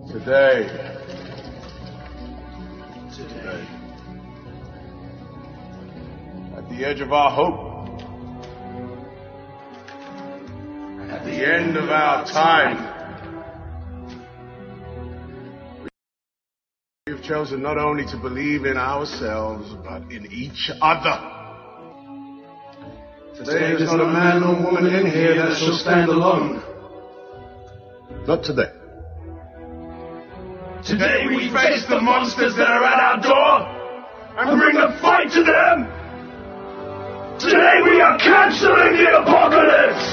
Today, at the edge of our hope, at the end of our time, we have chosen not only to believe in ourselves, but in each other. Today there's not a man nor woman in here that shall stand alone. Not today. Today we face the monsters that are at our door and bring the fight to them. Today we are canceling the apocalypse.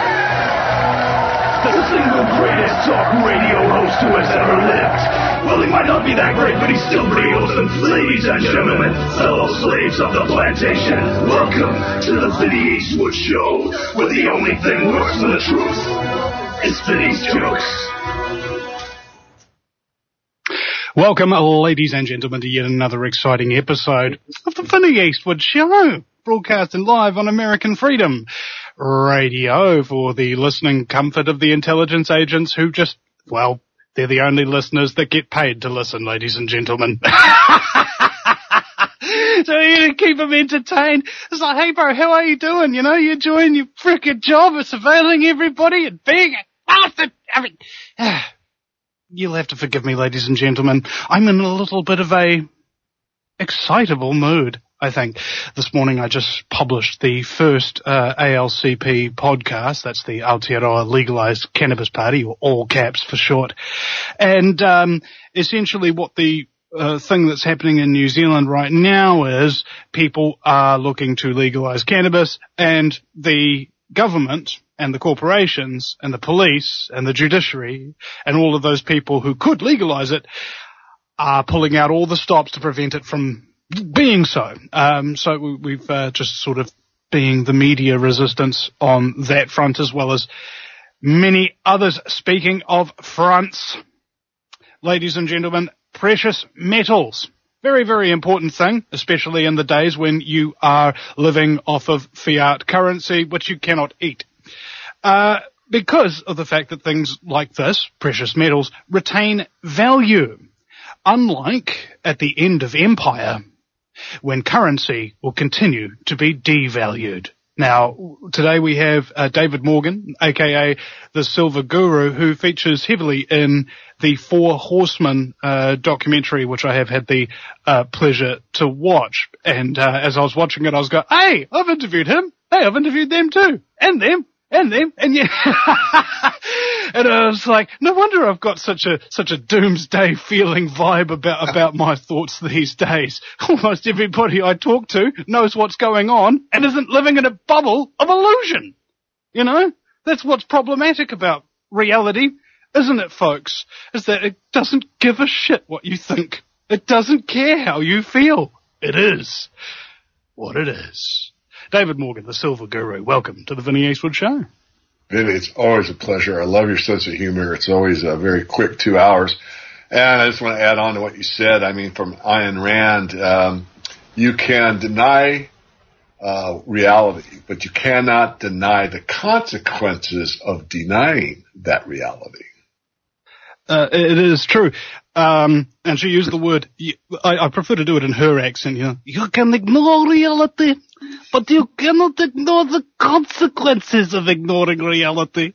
The single greatest talk radio host who has ever lived. Well, he might not be that great, but he's still pretty awesome. Ladies and gentlemen, fellow slaves of the plantation, welcome to the Vinny Eastwood Show, where the only thing worse than the truth is Vinny's jokes. Welcome, ladies and gentlemen, to yet another exciting episode of the Vinny Eastwood Show, broadcasting live on American Freedom Radio for the listening comfort of the intelligence agents who just, well, they're the only listeners that get paid to listen, ladies and gentlemen. So you to keep them entertained. It's like, hey bro, how are you doing? You know, you enjoying your frickin' job of surveilling everybody and being You'll have to forgive me, ladies and gentlemen. I'm in a little bit of a excitable mood, I think. This morning I just published the first ALCP podcast. That's the Aotearoa Legalized Cannabis Party, or all caps for short. And essentially what the thing that's happening in New Zealand right now is people are looking to legalize cannabis, and the government and the corporations and the police and the judiciary and all of those people who could legalize it are pulling out all the stops to prevent it from being so. So we've just sort of being the media resistance on that front, as well as many others. Speaking of fronts, ladies and gentlemen, precious metals. Very, very important thing, especially in the days when you are living off of fiat currency, which you cannot eat. Because of the fact that things like this, precious metals, retain value. Unlike at the end of empire, when currency will continue to be devalued. Now, today we have David Morgan, aka the Silver Guru, who features heavily in the Four Horsemen documentary, which I have had the pleasure to watch. And as I was watching it, I was going, hey, I've interviewed him. Hey, I've interviewed them too. And them. And yeah. And I was like, no wonder I've got such a doomsday feeling vibe about my thoughts these days. Almost everybody I talk to knows what's going on and isn't living in a bubble of illusion. You know? That's what's problematic about reality, isn't it, folks? Is that it doesn't give a shit what you think. It doesn't care how you feel. It is what it is. David Morgan, the Silver Guru, welcome to the Vinny Eastwood Show. Vinny, it's always a pleasure. I love your sense of humor. It's always a very quick 2 hours. And I just want to add on to what you said. I mean, from Ayn Rand, you can deny reality, but you cannot deny the consequences of denying that reality. It is true. And she used the word, I prefer to do it in her accent, you know. You can ignore reality, but you cannot ignore the consequences of ignoring reality.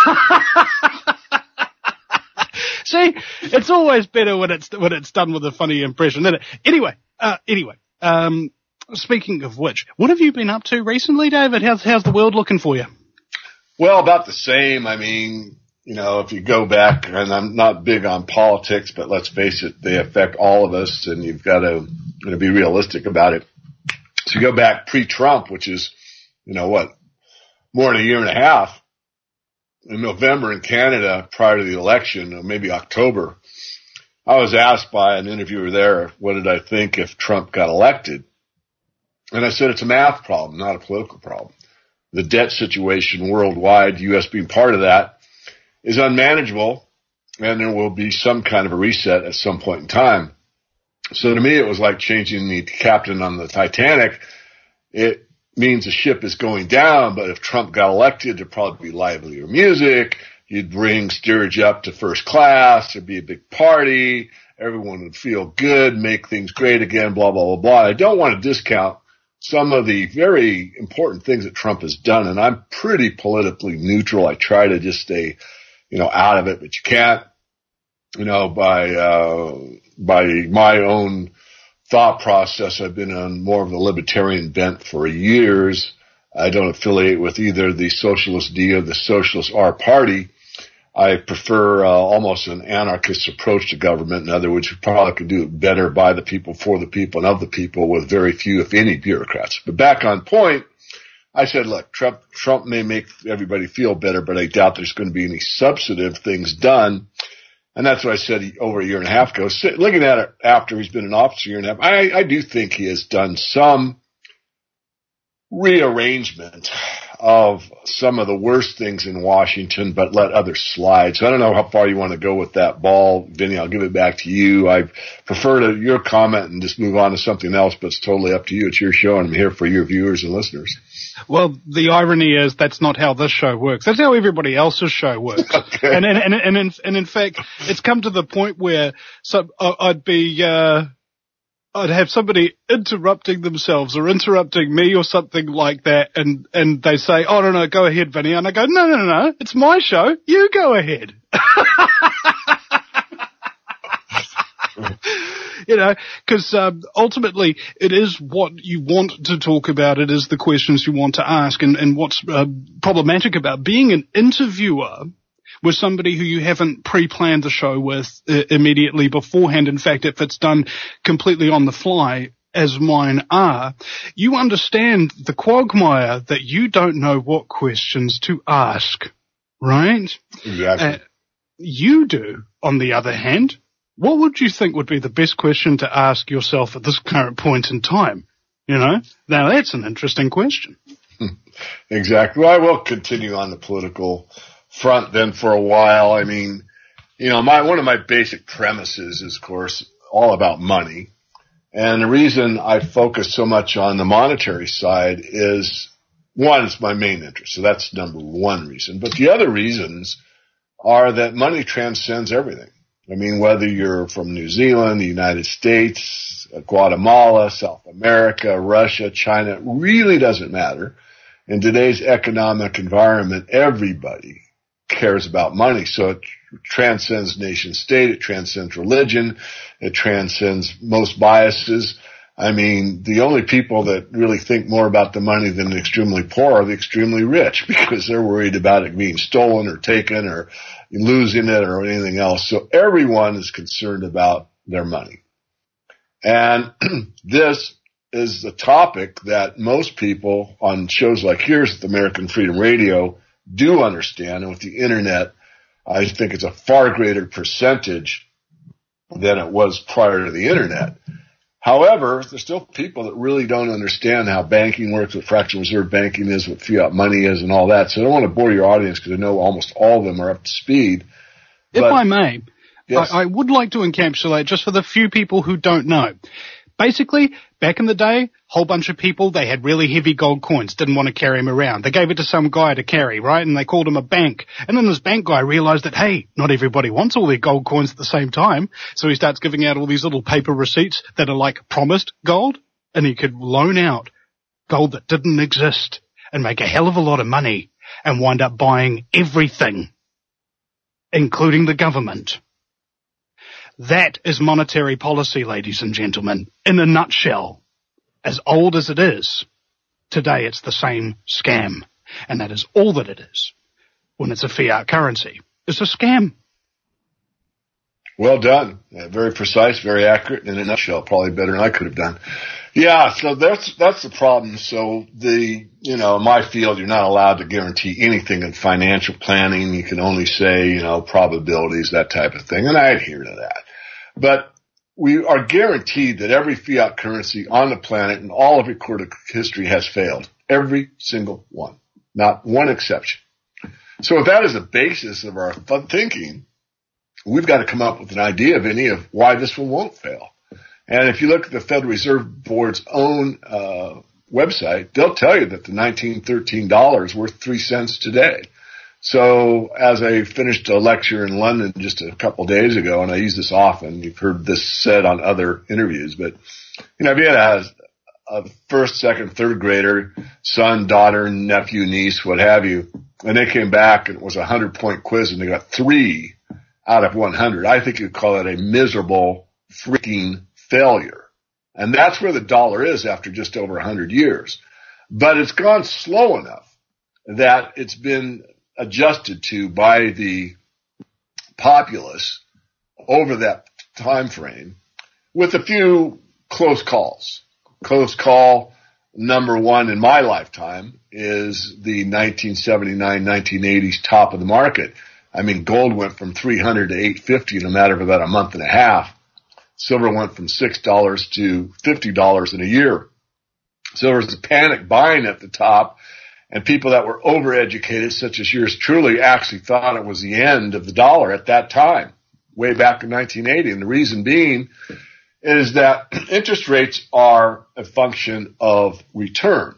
See, it's always better when it's done with a funny impression, isn't it? Anyway, speaking of which, what have you been up to recently, David? How's the world looking for you? Well, about the same. I mean, you know, if you go back, and I'm not big on politics, but let's face it, they affect all of us, and you've got to be realistic about it. So you go back pre-Trump, which is, you know what, more than a year and a half, in November in Canada prior to the election, or maybe October, I was asked by an interviewer there, what did I think if Trump got elected? And I said, it's a math problem, not a political problem. The debt situation worldwide, U.S. being part of that, is unmanageable, and there will be some kind of a reset at some point in time. So to me, it was like changing the captain on the Titanic. It means the ship is going down, but if Trump got elected, there'd probably be livelier music. You'd bring steerage up to first class. There'd be a big party. Everyone would feel good, make things great again, blah, blah, blah, blah. I don't want to discount some of the very important things that Trump has done, and I'm pretty politically neutral. I try to just stay, out of it, but you can't, by my own thought process. I've been on more of the libertarian bent for years. I don't affiliate with either the Socialist D or the Socialist R party. I prefer almost an anarchist approach to government. In other words, we probably could do it better by the people, for the people, and of the people with very few, if any, bureaucrats. But back on point, I said, look, Trump may make everybody feel better, but I doubt there's going to be any substantive things done. And that's what I said over a year and a half ago. Looking at it after he's been in office a year and a half, I do think he has done some rearrangement of some of the worst things in Washington, but let others slide. So I don't know how far you want to go with that ball, Vinny. I'll give it back to you. I prefer your comment and just move on to something else, but it's totally up to you. It's your show, and I'm here for your viewers and listeners. Well, the irony is that's not how this show works. That's how everybody else's show works. Okay. And in fact, it's come to the point where I'd have somebody interrupting themselves or interrupting me or something like that, and they say, "Oh, no, go ahead, Vinny." And I go, no, it's my show. You go ahead. Because ultimately it is what you want to talk about. It is the questions you want to ask. And what's problematic about being an interviewer with somebody who you haven't pre-planned the show with immediately beforehand. In fact, if it's done completely on the fly, as mine are, you understand the quagmire that you don't know what questions to ask, right? Exactly. You do, on the other hand. What would you think would be the best question to ask yourself at this current point in time? Now that's an interesting question. Exactly. Well, I will continue on the political front then for a while. I mean, one of my basic premises is, of course, all about money. And the reason I focus so much on the monetary side is, one, it's my main interest. So that's number one reason. But the other reasons are that money transcends everything. I mean, whether you're from New Zealand, the United States, Guatemala, South America, Russia, China, it really doesn't matter. In today's economic environment, everybody cares about money. So it transcends nation state, it transcends religion, it transcends most biases. I mean, the only people that really think more about the money than the extremely poor are the extremely rich, because they're worried about it being stolen or taken or losing it or anything else. So everyone is concerned about their money. And this is the topic that most people on shows like yours at American Freedom Radio do understand. And with the internet, I think it's a far greater percentage than it was prior to the internet. However, there's still people that really don't understand how banking works, what fractional reserve banking is, what fiat money is, and all that. So I don't want to bore your audience because I know almost all of them are up to speed. If I may, yes. I would like to encapsulate, just for the few people who don't know. Basically, back in the day, whole bunch of people, they had really heavy gold coins, didn't want to carry them around. They gave it to some guy to carry, right? And they called him a bank. And then this bank guy realized that, hey, not everybody wants all their gold coins at the same time. So he starts giving out all these little paper receipts that are like promised gold. And he could loan out gold that didn't exist and make a hell of a lot of money and wind up buying everything, including the government. That is monetary policy, ladies and gentlemen, in a nutshell. As old as it is, today it's the same scam. And that is all that it is when it's a fiat currency. It's a scam. Well done. Very precise, very accurate, in a nutshell, probably better than I could have done. Yeah, so that's the problem. So in my field, you're not allowed to guarantee anything in financial planning. You can only say, probabilities, that type of thing. And I adhere to that. But we are guaranteed that every fiat currency on the planet in all of recorded history has failed. Every single one. Not one exception. So if that is the basis of our thinking, we've got to come up with an idea, Vinny, of why this one won't fail. And if you look at the Federal Reserve Board's own website, they'll tell you that the $1913 worth 3 cents today. So as I finished a lecture in London just a couple of days ago, and I use this often, you've heard this said on other interviews, but, if you had a first, second, third grader, son, daughter, nephew, niece, what have you, and they came back and it was a 100-point quiz and they got 3 out of 100, I think you'd call that a miserable freaking failure. And that's where the dollar is after just over 100 years. But it's gone slow enough that it's been adjusted to by the populace over that time frame with a few close calls. Close call number one in my lifetime is the 1979-1980s top of the market. I mean, gold went from $300 to $850 in a matter of about a month and a half. Silver went from $6 to $50 in a year. So there was a panic buying at the top, and people that were overeducated, such as yours truly, actually thought it was the end of the dollar at that time, way back in 1980. And the reason being is that interest rates are a function of return.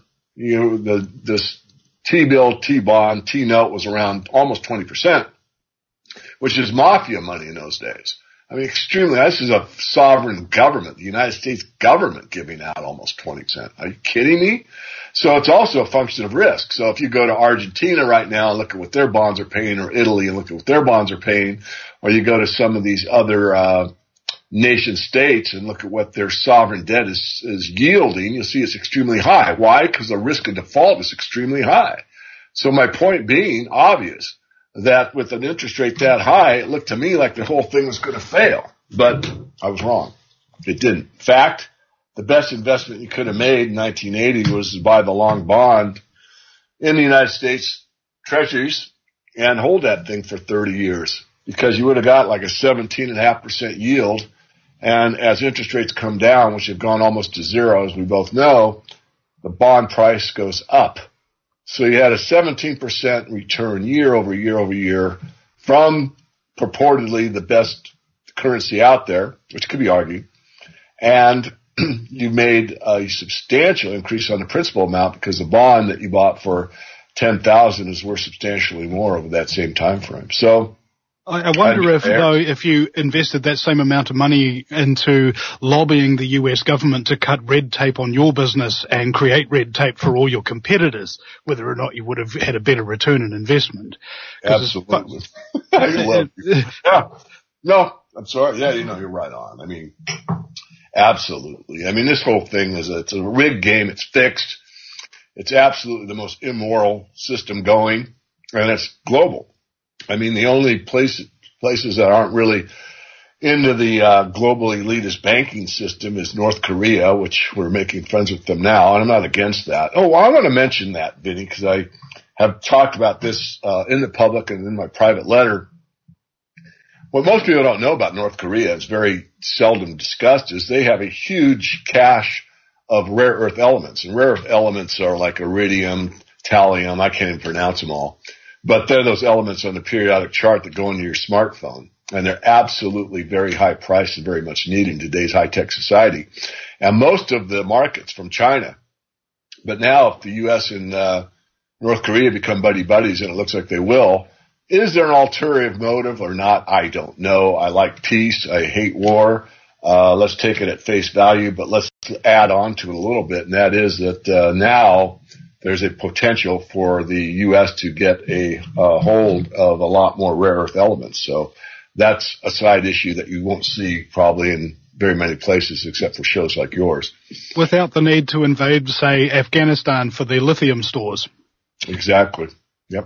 This T-bill, T-bond, T-note was around almost 20%, which is mafia money in those days. I mean, extremely. This is a sovereign government, the United States government, giving out almost 20%. Are you kidding me? So it's also a function of risk. So if you go to Argentina right now and look at what their bonds are paying, or Italy and look at what their bonds are paying, or you go to some of these other nation states and look at what their sovereign debt is yielding, you'll see it's extremely high. Why? Because the risk of default is extremely high. So my point being obvious, that with an interest rate that high, it looked to me like the whole thing was going to fail. But I was wrong. It didn't. In fact, the best investment you could have made in 1980 was to buy the long bond in the United States Treasuries and hold that thing for 30 years, because you would have got like a 17.5% yield. And as interest rates come down, which have gone almost to zero, as we both know, the bond price goes up. So you had a 17% return year over year over year from purportedly the best currency out there, which could be argued. And you made a substantial increase on the principal amount because the bond that you bought for $10,000 is worth substantially more over that same time frame. So I wonder if you invested that same amount of money into lobbying the US government to cut red tape on your business and create red tape for all your competitors, whether or not you would have had a better return on investment. Absolutely. I love you. Yeah. No, I'm sorry. Yeah, you're right on. I mean, absolutely. I mean, this whole thing it's a rigged game. It's fixed. It's absolutely the most immoral system going, and it's global. I mean, the only places that aren't really into the global elitist banking system is North Korea, which we're making friends with them now, and I'm not against that. Oh, well, I want to mention that, Vinny, because I have talked about this in the public and in my private letter. What most people don't know about North Korea is very seldom discussed is they have a huge cache of rare earth elements, and rare earth elements are like iridium, thallium, I can't even pronounce them all. But they're those elements on the periodic chart that go into your smartphone. And they're absolutely very high priced and very much needed in today's high-tech society. And most of the markets from China. But now if the U.S. and North Korea become buddy-buddies, and it looks like they will, is there an ulterior motive or not? I don't know. I like peace. I hate war. Let's take it at face value, but let's add on to it a little bit. And that is that now there's a potential for the U.S. to get a hold of a lot more rare earth elements. So that's a side issue that you won't see probably in very many places except for shows like yours. Without the need to invade, say, Afghanistan for their lithium stores. Exactly. Yep.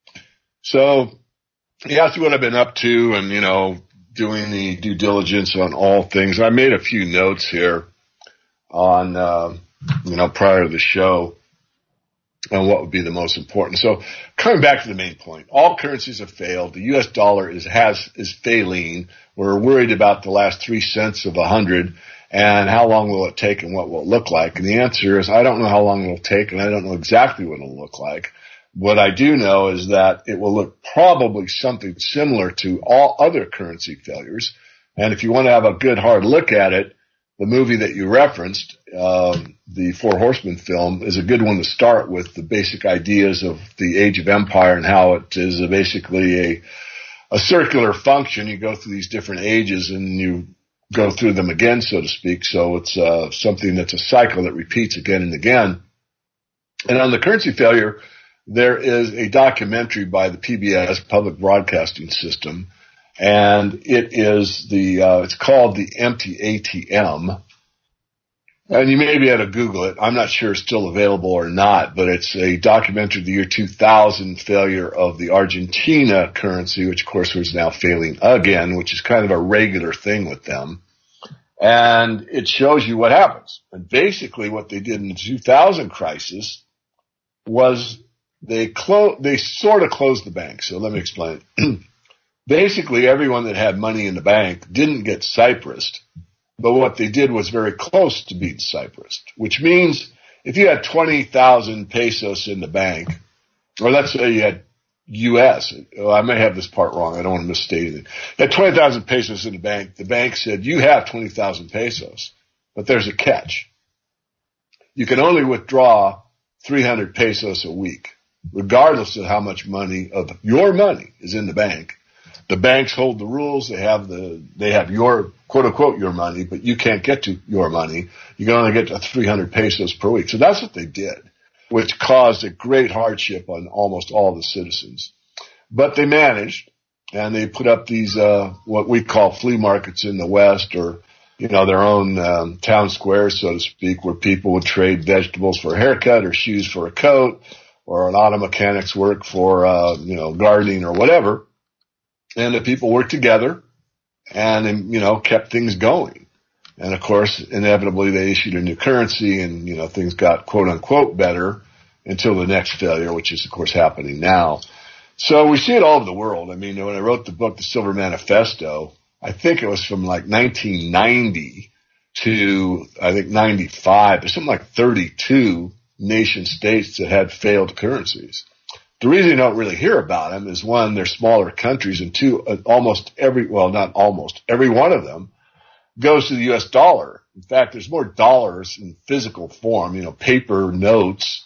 So you asked what I've been up to and, doing the due diligence on all things. I made a few notes here on, prior to the show. And what would be the most important. So coming back to the main point, all currencies have failed. The U.S. dollar is failing. We're worried about the last 3 cents of 100 and how long will it take and what will it look like. And the answer is I don't know how long it will take and I don't know exactly what it will look like. What I do know is that it will look probably something similar to all other currency failures. And if you want to have a good hard look at it, the movie that you referenced, the Four Horsemen film, is a good one to start with the basic ideas of the Age of Empire and how it is basically a circular function. You go through these different ages and you go through them again, so to speak. So it's something that's a cycle that repeats again and again. And on the currency failure, there is a documentary by the PBS, Public Broadcasting System, and it is it's called The Empty ATM. And you may be able to Google it. I'm not sure it's still available or not, but it's a documentary of the year 2000 failure of the Argentina currency, which of course was now failing again, which is kind of a regular thing with them. And it shows you what happens. And basically what they did in the 2000 crisis was they sort of closed the bank. So let me explain it. Basically, everyone that had money in the bank didn't get Cyprused, but what they did was very close to being Cyprused, which means if you had 20,000 pesos in the bank, or let's say you had U.S., I may have this part wrong, I don't want to misstate it. You had 20,000 pesos in the bank said, you have 20,000 pesos, but there's a catch. You can only withdraw 300 pesos a week, regardless of how much money of your money is in the bank. The banks hold the rules. They have your quote unquote your money, but you can't get to your money. You can only get to 300 pesos per week. So that's what they did, which caused a great hardship on almost all the citizens. But they managed, and they put up these, what we call flea markets in the West, or, their own, town squares, so to speak, where people would trade vegetables for a haircut or shoes for a coat or an auto mechanic's work for, gardening or whatever. And the people worked together and, kept things going. And of course, inevitably they issued a new currency and, things got quote unquote better until the next failure, which is of course happening now. So we see it all over the world. I mean, when I wrote the book, The Silver Manifesto, I think it was from like 1990 to I think 95. There's something like 32 nation states that had failed currencies. The reason you don't really hear about them is, one, they're smaller countries, and two, every one of them goes to the U.S. dollar. In fact, there's more dollars in physical form, paper notes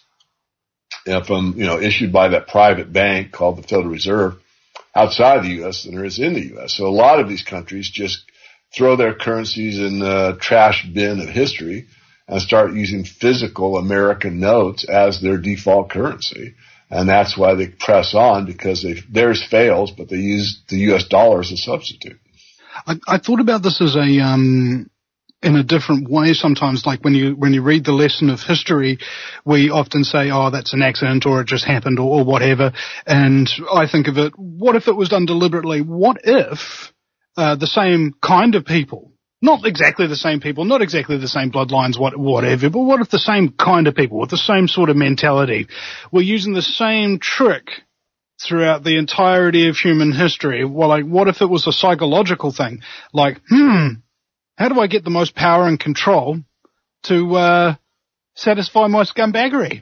from, issued by that private bank called the Federal Reserve outside the U.S. than there is in the U.S. So a lot of these countries just throw their currencies in the trash bin of history and start using physical American notes as their default currency. And that's why they press on, because theirs fails, but they use the U.S. dollar as a substitute. I thought about this as in a different way sometimes. Like when you read the lesson of history, we often say, oh, that's an accident, or it just happened, or whatever. And I think of it, what if it was done deliberately? What if the same kind of people, not exactly the same people, not exactly the same bloodlines, whatever, but what if the same kind of people with the same sort of mentality were using the same trick throughout the entirety of human history? Well, like, what if it was a psychological thing? Like, how do I get the most power and control to satisfy my scumbaggery?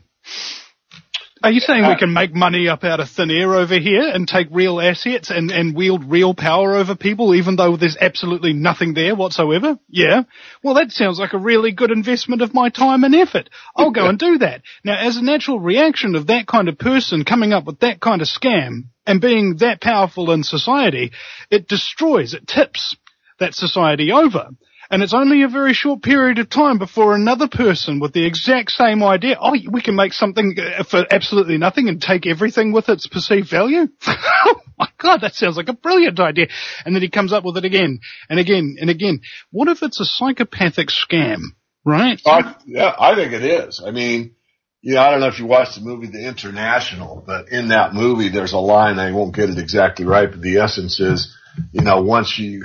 Are you saying we can make money up out of thin air over here and take real assets and wield real power over people, even though there's absolutely nothing there whatsoever? Yeah. Well, that sounds like a really good investment of my time and effort. I'll go and do that. Now, as a natural reaction of that kind of person coming up with that kind of scam and being that powerful in society, it tips that society over. And it's only a very short period of time before another person with the exact same idea, oh, we can make something for absolutely nothing and take everything with its perceived value. Oh my God, that sounds like a brilliant idea. And then he comes up with it again and again and again. What if it's a psychopathic scam, right? I think it is. I mean, I don't know if you watched the movie The International, but in that movie there's a line, I won't get it exactly right, but the essence is, once you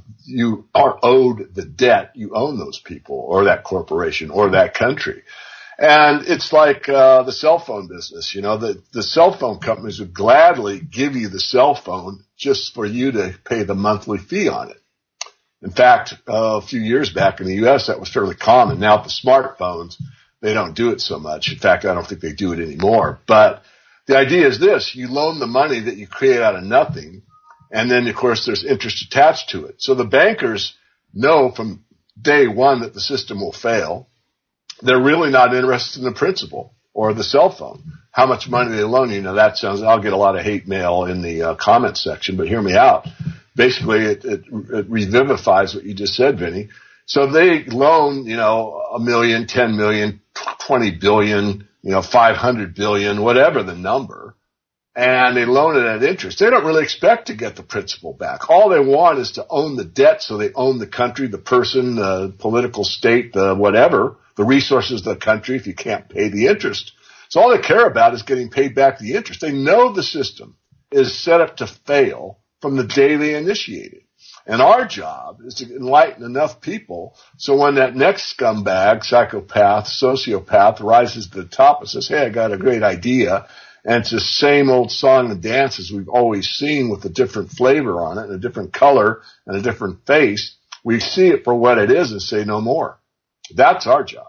are owed the debt, you own those people or that corporation or that country. And it's like the cell phone business. The cell phone companies would gladly give you the cell phone just for you to pay the monthly fee on it. In fact, a few years back in the U.S., that was fairly common. Now with the smartphones, they don't do it so much. In fact, I don't think they do it anymore. But the idea is this: you loan the money that you create out of nothing, and then, of course, there's interest attached to it. So the bankers know from day one that the system will fail. They're really not interested in the principal or the cell phone. How much money they loan you. Now that sounds, I'll get a lot of hate mail in the comment section, but hear me out. Basically, it revivifies what you just said, Vinny. So they loan, $1 million, 10 million, 20 billion, 500 billion, whatever the number, and they loan it at interest. They don't really expect to get the principal back. All they want is to own the debt, so they own the country, the person, the political state, the whatever, the resources of the country if you can't pay the interest. So all they care about is getting paid back the interest. They know the system is set up to fail from the day they initiate it. And our job is to enlighten enough people so when that next scumbag, psychopath, sociopath rises to the top and says, hey, I got a great idea, and it's the same old song and dance as we've always seen with a different flavor on it and a different color and a different face, we see it for what it is and say no more. That's our job.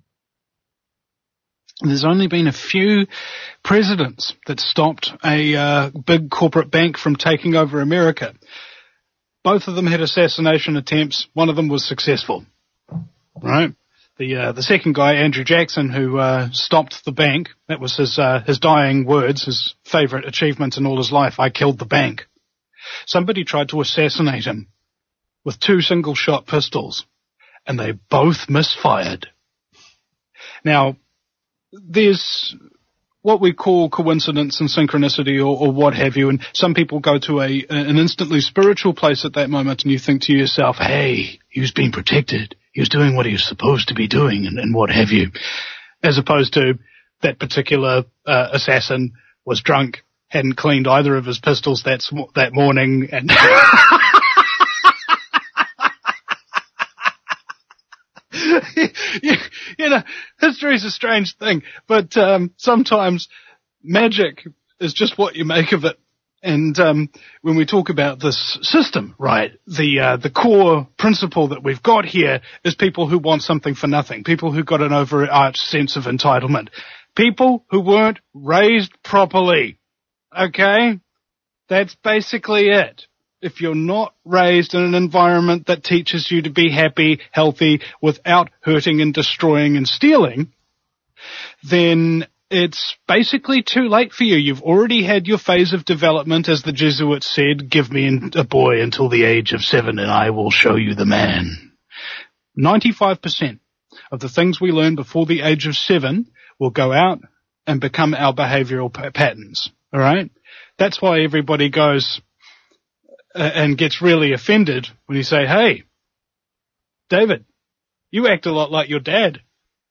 There's only been a few presidents that stopped a big corporate bank from taking over America. Both of them had assassination attempts. One of them was successful, right? The second guy, Andrew Jackson, who stopped the bank, that was his dying words, his favorite achievement in all his life. I killed the bank. Somebody tried to assassinate him with 2 single-shot pistols, and they both misfired. Now, there's what we call coincidence and synchronicity or what have you, and some people go to an instantly spiritual place at that moment, and you think to yourself, hey, he was being protected. He was doing what he was supposed to be doing and what have you, as opposed to that particular assassin was drunk, hadn't cleaned either of his pistols that morning, and history is a strange thing, but sometimes magic is just what you make of it. And when we talk about this system, right, the core principle that we've got here is people who want something for nothing, people who got an overarched sense of entitlement, people who weren't raised properly. Okay? That's basically it. If you're not raised in an environment that teaches you to be happy, healthy, without hurting and destroying and stealing, then it's basically too late for you. You've already had your phase of development, as the Jesuits said, give me a boy until the age of 7 and I will show you the man. 95% of the things we learn before the age of 7 will go out and become our behavioral patterns. All right? That's why everybody goes and gets really offended when you say, hey, David, you act a lot like your dad,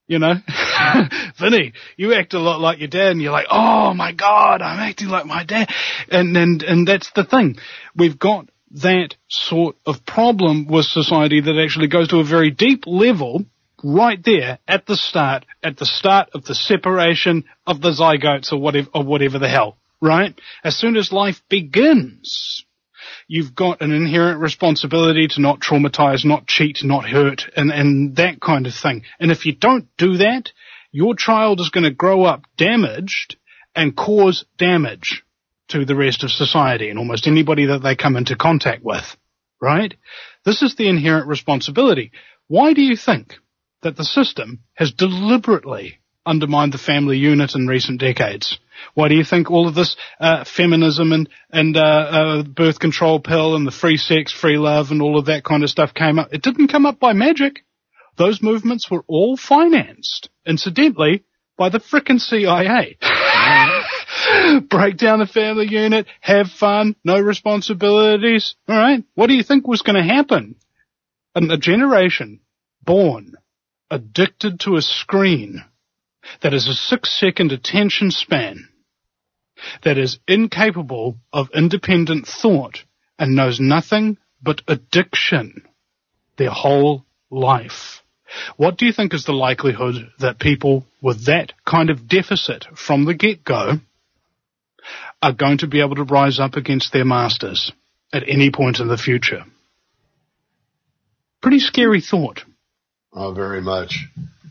Vinny, you act a lot like your dad, and you're like, oh my God, I'm acting like my dad. And that's the thing. We've got that sort of problem with society that actually goes to a very deep level right there at the start of the separation of the zygotes or whatever the hell, right? As soon as life begins, you've got an inherent responsibility to not traumatize, not cheat, not hurt, and that kind of thing. And if you don't do that, your child is going to grow up damaged and cause damage to the rest of society and almost anybody that they come into contact with, right? This is the inherent responsibility. Why do you think that the system has deliberately undermined the family unit in recent decades? Why do you think all of this feminism and birth control pill and the free sex, free love and all of that kind of stuff came up? It didn't come up by magic. Those movements were all financed, incidentally, by the frickin' CIA. Break down the family unit, have fun, no responsibilities. All right. What do you think was going to happen? A generation born addicted to a screen that has a 6-second attention span, that is incapable of independent thought and knows nothing but addiction their whole life. What do you think is the likelihood that people with that kind of deficit from the get-go are going to be able to rise up against their masters at any point in the future? Pretty scary thought. Oh, very much.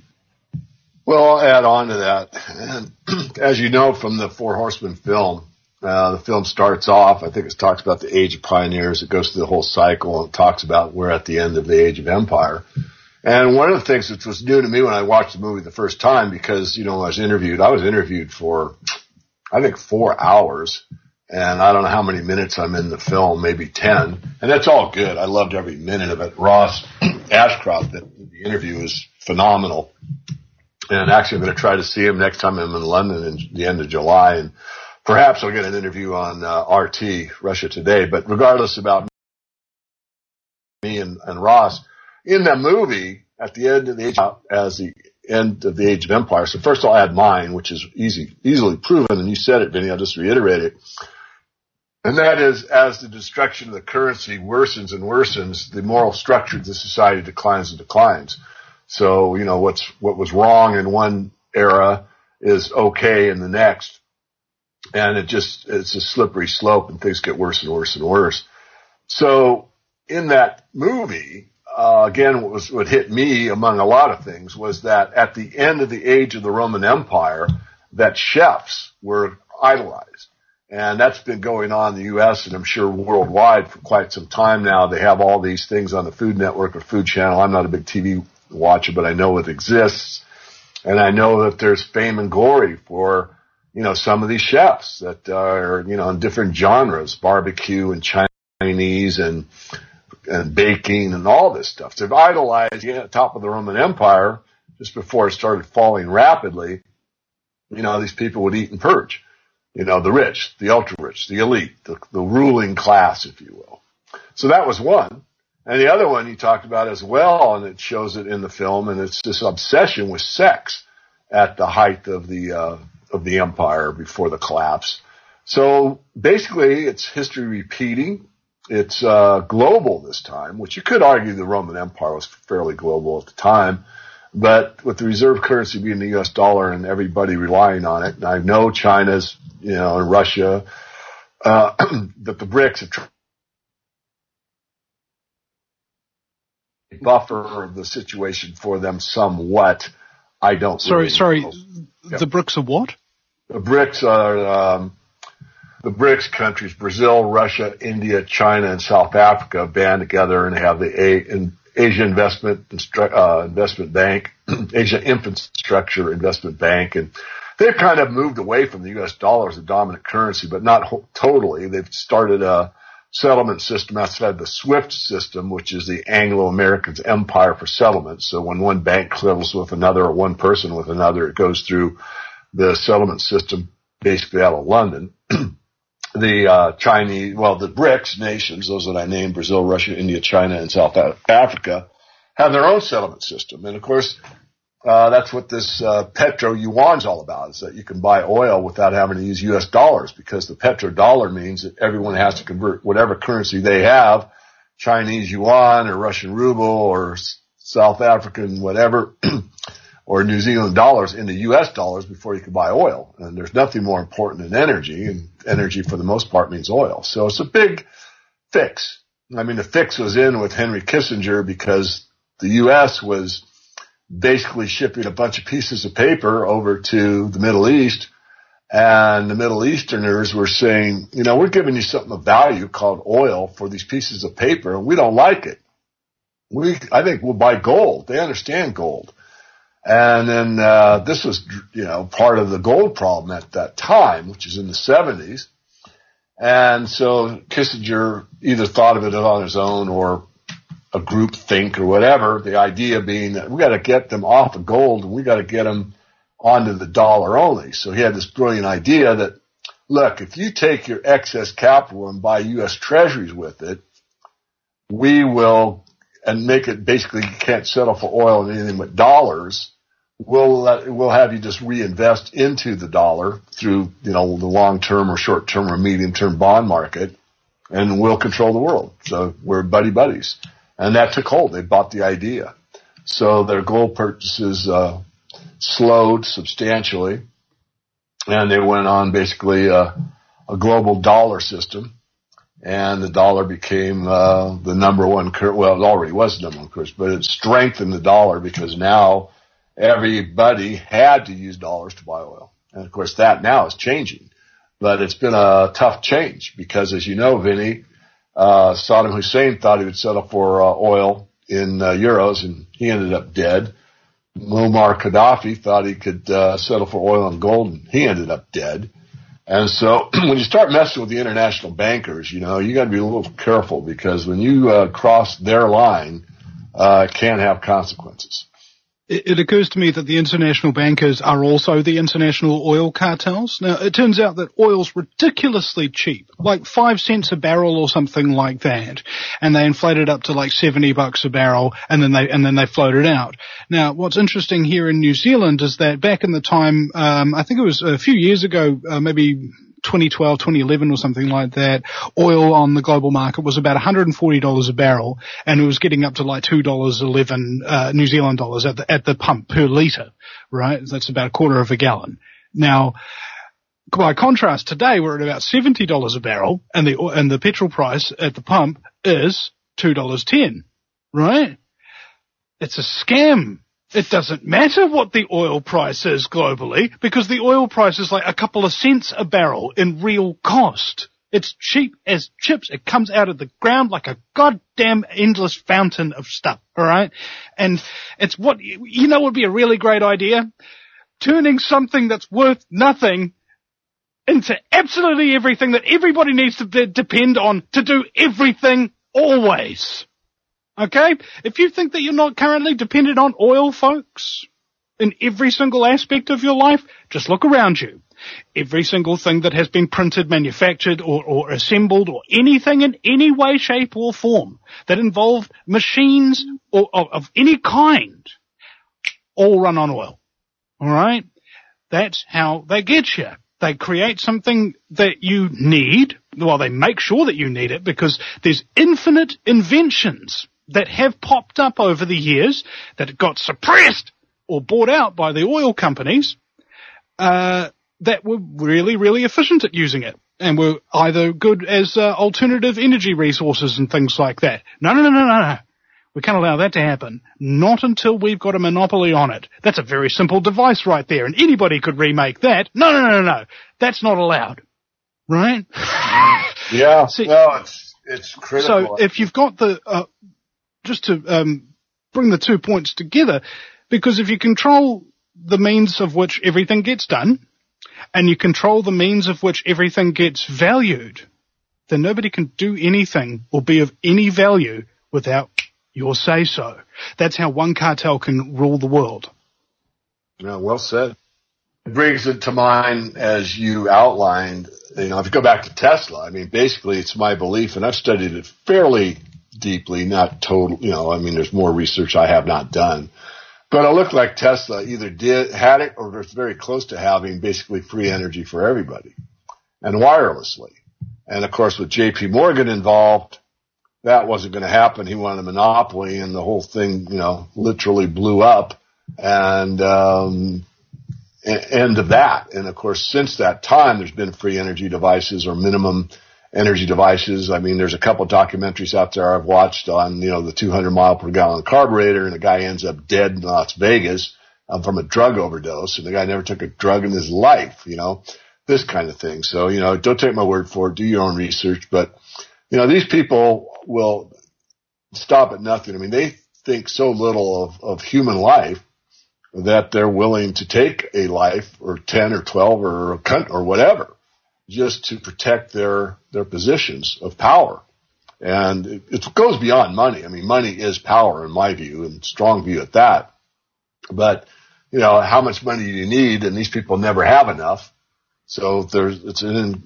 Well, I'll add on to that. And as you know from the Four Horsemen film, The film starts off, I think it talks about the Age of Pioneers. It goes through the whole cycle and talks about we're at the end of the Age of Empire. And one of the things which was new to me when I watched the movie the first time, because, I was interviewed for, I think, 4 hours. And I don't know how many minutes I'm in the film, maybe 10. And that's all good. I loved every minute of it. Ross Ashcroft, the interview is phenomenal. And actually I'm going to try to see him next time I'm in London in the end of July. And perhaps I'll get an interview on RT, Russia Today. But regardless about me and Ross, in that movie, at the end of the end of the Age of Empire, so first I'll add mine, which is easily proven, and you said it, Vinny, I'll just reiterate it. And that is, as the destruction of the currency worsens and worsens, the moral structure of the society declines and declines. So, what was wrong in one era is okay in the next. And it's a slippery slope and things get worse and worse and worse. So in that movie, again, what hit me among a lot of things was that at the end of the age of the Roman Empire, that chefs were idolized. And that's been going on in the U.S. and I'm sure worldwide for quite some time now. They have all these things on the Food Network or Food Channel. I'm not a big TV watcher, but I know it exists. And I know that there's fame and glory for, some of these chefs that are, in different genres, barbecue and Chinese and baking and all this stuff. So they've idolized at the top of the Roman Empire just before it started falling rapidly. These people would eat and purge. The rich, the ultra-rich, the elite, the ruling class, if you will. So that was one. And the other one you talked about as well, and it shows it in the film, and it's this obsession with sex at the height of the empire before the collapse. So basically, it's history repeating. It's global this time, which you could argue the Roman Empire was fairly global at the time. But with the reserve currency being the U.S. dollar and everybody relying on it, and I know China's, and Russia, that the BRICS have buffer the situation for them somewhat. I don't. Sorry. The BRICS are what? The BRICS are the BRICS countries: Brazil, Russia, India, China, and South Africa band together and have the Asia Investment Bank, Asia Infrastructure Investment Bank, and they've kind of moved away from the U.S. dollar as the dominant currency, but not totally. They've started a settlement system outside the SWIFT system, which is the Anglo-Americans' empire for settlement. So when one bank settles with another or one person with another, it goes through the settlement system basically out of London. The BRICS nations, those that I named, Brazil, Russia, India, China, and South Africa, have their own settlement system. And of course, that's what this petro yuan's all about, is that you can buy oil without having to use U.S. dollars, because the petrodollar means that everyone has to convert whatever currency they have, Chinese yuan or Russian ruble or South African whatever, or New Zealand dollars into U.S. dollars before you can buy oil. And there's nothing more important than energy, and energy for the most part means oil. So it's a big fix. I mean, the fix was in with Henry Kissinger because the U.S. was basically shipping a bunch of pieces of paper over to the Middle East, and the Middle Easterners were saying, we're giving you something of value called oil for these pieces of paper, and we don't like it. I think we'll buy gold. They understand gold. And then this was, part of the gold problem at that time, which is in the 70s. And so Kissinger either thought of it on his own or a group think or whatever, the idea being that we got to get them off of gold and we got to get them onto the dollar only. So he had this brilliant idea that, look, if you take your excess capital and buy U.S. treasuries with it, we will, and make it basically you can't settle for oil and anything but dollars. We'll have you just reinvest into the dollar through, the long-term or short-term or medium-term bond market, and we'll control the world. So we're buddies. And that took hold. They bought the idea. So their gold purchases slowed substantially, and they went on basically a global dollar system, and the dollar became the number one currency. Well, it already was the number one currency, but it strengthened the dollar because now everybody had to use dollars to buy oil. And, of course, that now is changing. But it's been a tough change because, as you know, Vinny, Saddam Hussein thought he would settle for oil in euros, and he ended up dead. Muammar Gaddafi thought he could settle for oil and gold, and he ended up dead. And so when you start messing with the international bankers, you got to be a little careful, because when you cross their line, it can have consequences. It occurs to me that the international bankers are also the international oil cartels. Now, it turns out that oil's ridiculously cheap, like 5 cents a barrel or something like that, and they inflate it up to like $70 a barrel, and then they float it out. Now, what's interesting here in New Zealand is that back in the time, I think it was a few years ago, maybe 2012, 2011 or something like that, oil on the global market was about $140 a barrel, and it was getting up to like $2.11 New Zealand dollars at the pump per litre, right? That's about a quarter of a gallon. Now, by contrast, today we're at about $70 a barrel, and the petrol price at the pump is $2.10, right? It's a scam. It doesn't matter what the oil price is globally, because the oil price is like a couple of cents a barrel in real cost. It's cheap as chips. It comes out of the ground like a goddamn endless fountain of stuff, all right? And it's what would be a really great idea? Turning something that's worth nothing into absolutely everything that everybody needs to depend on to do everything always. Okay? If you think that you're not currently dependent on oil, folks, in every single aspect of your life, just look around you. Every single thing that has been printed, manufactured, or assembled, or anything in any way, shape, or form that involved machines or of any kind, all run on oil. All right? That's how they get you. They create something that you need. Well, they make sure that you need it, because there's infinite inventions that have popped up over the years that got suppressed or bought out by the oil companies, that were really, really efficient at using it, and were either good as alternative energy resources and things like that. No. We can't allow that to happen. Not until we've got a monopoly on it. That's a very simple device right there, and anybody could remake that. No. That's not allowed. Right? Yeah. See, no, it's critical. So if you've got just to bring the 2 points together, because if you control the means of which everything gets done, and you control the means of which everything gets valued, then nobody can do anything or be of any value without your say-so. That's how one cartel can rule the world. Yeah, well said. It brings it to mind, as you outlined, if you go back to Tesla, I mean, basically it's my belief, and I've studied it fairly deeply, not total, there's more research I have not done. But it looked like Tesla either had it or was very close to having basically free energy for everybody, and wirelessly. And of course, with JP Morgan involved, that wasn't going to happen. He wanted a monopoly, and the whole thing, literally blew up, and end of that. And of course, since that time, there's been free energy devices or minimum energy devices. I mean, there's a couple of documentaries out there I've watched on, the 200 mile per gallon carburetor, and the guy ends up dead in Las Vegas from a drug overdose, and the guy never took a drug in his life, this kind of thing. So, don't take my word for it. Do your own research. But, these people will stop at nothing. I mean, they think so little of human life that they're willing to take a life, or 10 or 12 or whatever, just to protect their positions of power. And it goes beyond money. I mean, money is power in my view, and strong view at that. But, how much money do you need? And these people never have enough. So it's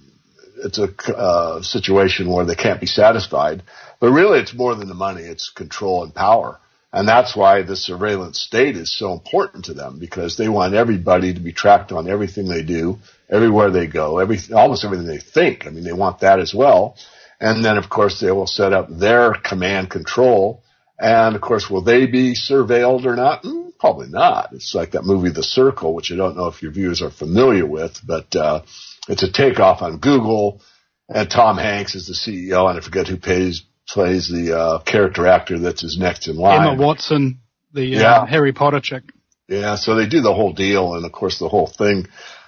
a situation where they can't be satisfied. But really, it's more than the money. It's control and power. And that's why the surveillance state is so important to them, because they want everybody to be tracked on everything they do, everywhere they go, almost everything they think. I mean, they want that as well. And then, of course, they will set up their command control. And, of course, will they be surveilled or not? Probably not. It's like that movie, The Circle, which I don't know if your viewers are familiar with, but it's a takeoff on Google. And Tom Hanks is the CEO, and I forget who plays the character actor that's his next in line. Emma Watson, the Harry Potter chick. Yeah, so they do the whole deal, and of course the whole thing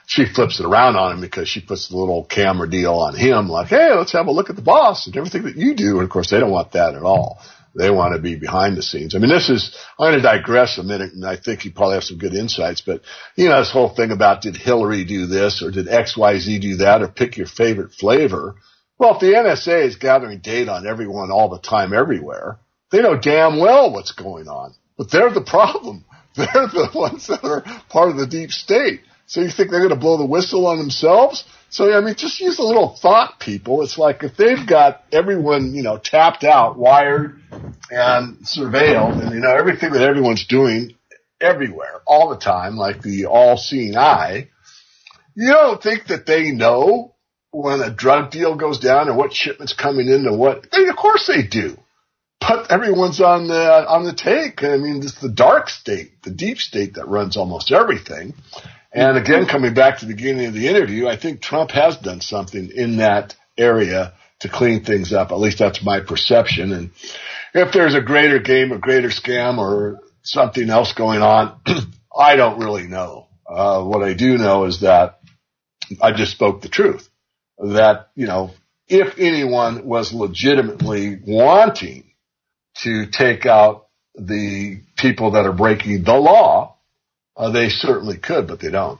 she flips it around on him because she puts the little camera deal on him like, hey, let's have a look at the boss and everything that you do. And of course, they don't want that at all. They want to be behind the scenes. I mean, I'm going to digress a minute, and I think you probably have some good insights, but, this whole thing about did Hillary do this or did XYZ do that or pick your favorite flavor? Well, if the NSA is gathering data on everyone all the time everywhere, they know damn well what's going on. But they're the problem. They're the ones that are part of the deep state. So you think they're going to blow the whistle on themselves? So, I mean, just use a little thought, people. It's like if they've got everyone, tapped out, wired, and surveilled, and, everything that everyone's doing everywhere, all the time, like the all-seeing eye, you don't think that they know when a drug deal goes down and what shipment's coming in and what? I mean, of course they do. But everyone's on the take. I mean, it's the dark state, the deep state that runs almost everything. And again, coming back to the beginning of the interview, I think Trump has done something in that area to clean things up. At least that's my perception. And if there's a greater game, a greater scam, or something else going on, I don't really know. What I do know is that I just spoke the truth. That, if anyone was legitimately wanting to take out the people that are breaking the law, they certainly could, but they don't.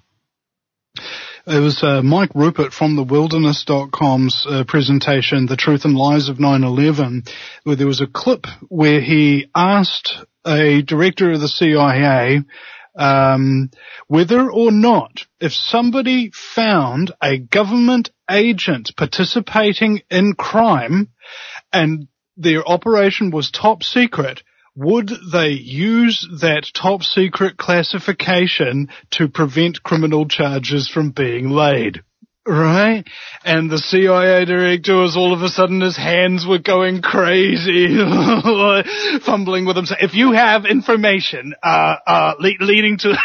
It was Mike Rupert from the Wilderness.com's presentation, The Truth and Lies of 9/11, where there was a clip where he asked a director of the CIA whether or not, if somebody found a government agent participating in crime and their operation was top secret, would they use that top secret classification to prevent criminal charges from being laid? Right? And the CIA director was all of a sudden, his hands were going crazy, fumbling with himself. If you have information, leading to,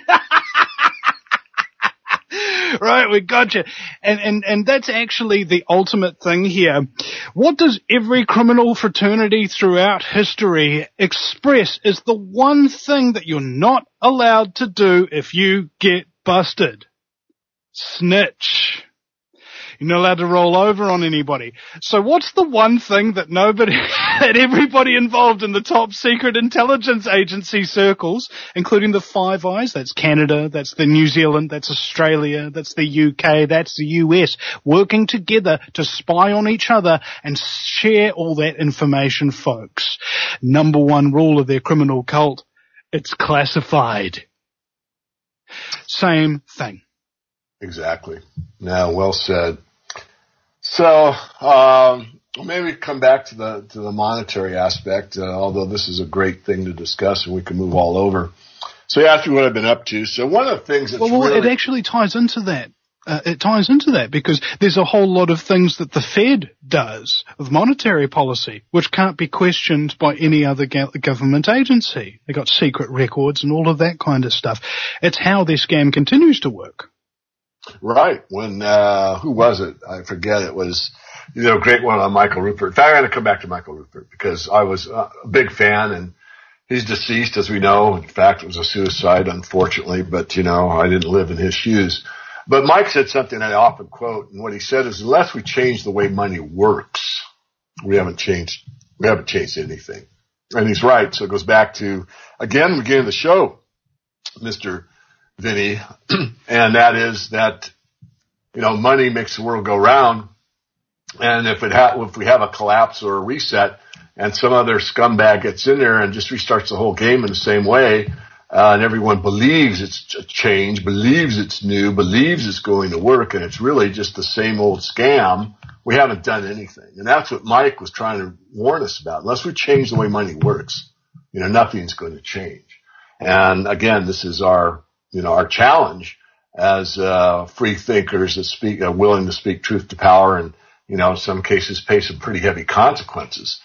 right, we got you. And that's actually the ultimate thing here. What does every criminal fraternity throughout history express is the one thing that you're not allowed to do if you get busted. Snitch. You're not allowed to roll over on anybody. So what's the one thing that that everybody involved in the top secret intelligence agency circles, including the Five Eyes, that's Canada, that's the New Zealand, that's Australia, that's the UK, that's the US, working together to spy on each other and share all that information, folks. Number one rule of their criminal cult, it's classified. Same thing. Exactly. Now, well said. So, maybe come back to the monetary aspect, although this is a great thing to discuss and we can move all over. So you asked me what I've been up to. So one of the things that's it actually ties into that. It ties into that because there's a whole lot of things that the Fed does with monetary policy, which can't be questioned by any other government agency. They got secret records and all of that kind of stuff. It's how their scam continues to work. Right. When, who was it? I forget. It was, a great one on Michael Rupert. In fact, I got to come back to Michael Rupert because I was a big fan and he's deceased, as we know. In fact, it was a suicide, unfortunately, but, I didn't live in his shoes. But Mike said something I often quote, and what he said is, unless we change the way money works, we haven't changed anything. And he's right. So it goes back to, again, the beginning of the show, Mr. Vinny, and that is that, money makes the world go round. And if we have a collapse or a reset and some other scumbag gets in there and just restarts the whole game in the same way, and everyone believes it's a change, believes it's new, believes it's going to work, and it's really just the same old scam, we haven't done anything. And that's what Mike was trying to warn us about. Unless we change the way money works, nothing's going to change. And again, this is our challenge as free thinkers that speak, willing to speak truth to power, and in some cases pay some pretty heavy consequences.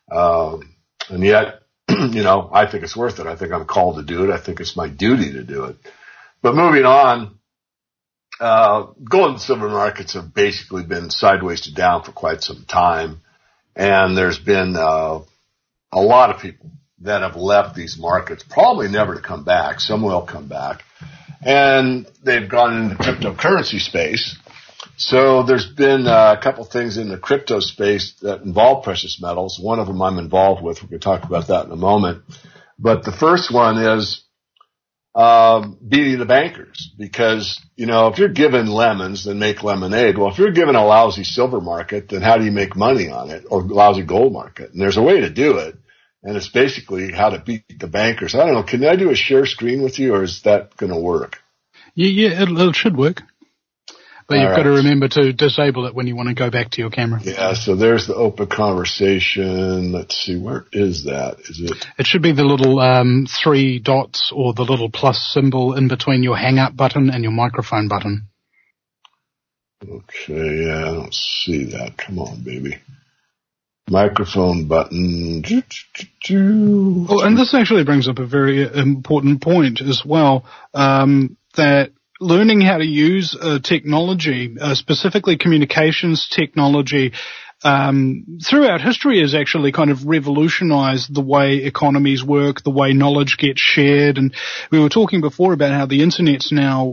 And yet, I think it's worth it. I think I'm called to do it. I think it's my duty to do it. But moving on, gold and silver markets have basically been sideways to down for quite some time, and there's been a lot of people that have left these markets, probably never to come back. Some will come back. and they've gone into the cryptocurrency space. So there's been a couple things in the crypto space that involve precious metals. One of them I'm involved with. We're going to talk about that in a moment. But the first one is beating the bankers, because, you know, if you're given lemons, then make lemonade. Well, if you're given a lousy silver market, then how do you make money on it, or lousy gold market? And there's a way to do it, and it's basically how to beat the bankers. I don't know. Can I do a share screen with you, or is that going to work? Yeah, it should work. But you've got to remember to disable it when you want to go back to your camera. Yeah, so there's the open conversation. Let's see, where is that? Is it? It should be the little 3 dots or the little plus symbol in between your hang up button and your microphone button. Okay, yeah, I don't see that. Come on, baby. Microphone button. Oh, and this actually brings up a very important point as well, that learning how to use technology, specifically communications technology, throughout history has actually kind of revolutionized the way economies work, the way knowledge gets shared. And we were talking before about how the internet's now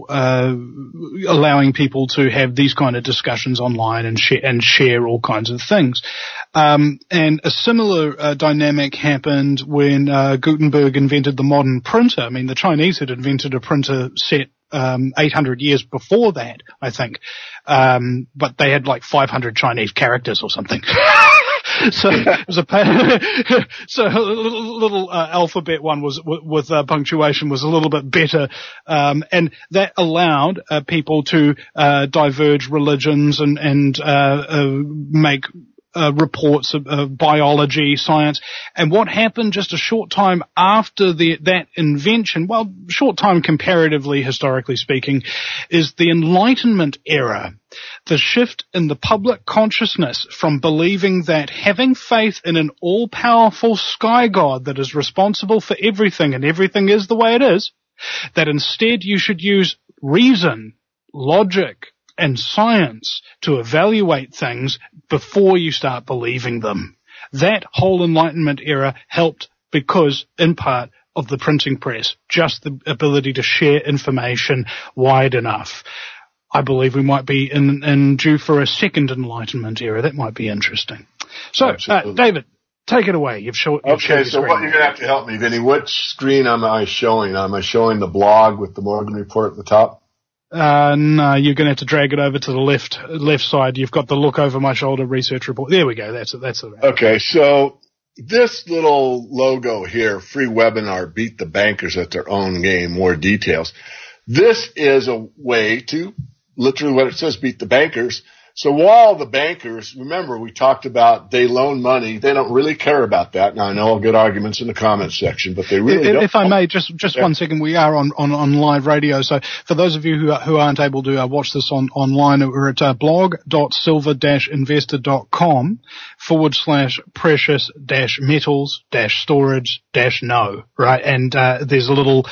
allowing people to have these kind of discussions online and share all kinds of things. And a similar dynamic happened when Gutenberg invented the modern printer. I mean, the Chinese had invented a printer set 800 years before that, I think. But they had like 500 Chinese characters or something. So it was so a little alphabet one was with punctuation was a little bit better, and that allowed people to diverge religions and make reports of biology, science. And what happened just a short time after that invention, well, short time comparatively, historically speaking, is the Enlightenment era. The shift in the public consciousness from believing that having faith in an all-powerful sky god that is responsible for everything and everything is the way it is, that instead you should use reason, logic, and science to evaluate things before you start believing them. That whole Enlightenment era helped because, in part, of the printing press, just the ability to share information wide enough. I believe we might be in due for a second Enlightenment era. That might be interesting. So, David, take it away. You've shown. Okay, so what you're going to have to help me, Vinny. Which screen am I showing? Am I showing the blog with the Morgan Report at the top? No, you're going to have to drag it over to the left side. You've got the look over my shoulder research report. There we go. That's it. Okay. So this little logo here, free webinar, beat the bankers at their own game, more details. This is a way to literally what it says, beat the bankers. So while the bankers, remember we talked about they loan money, they don't really care about that. Now I know I'll get arguments in the comments section, but they really don't. If I may, just 1 second, we are on live radio. So for those of you who aren't able to watch this online, we're at blog.silver-investor.com/precious-metals-storage-no, right? And there's a little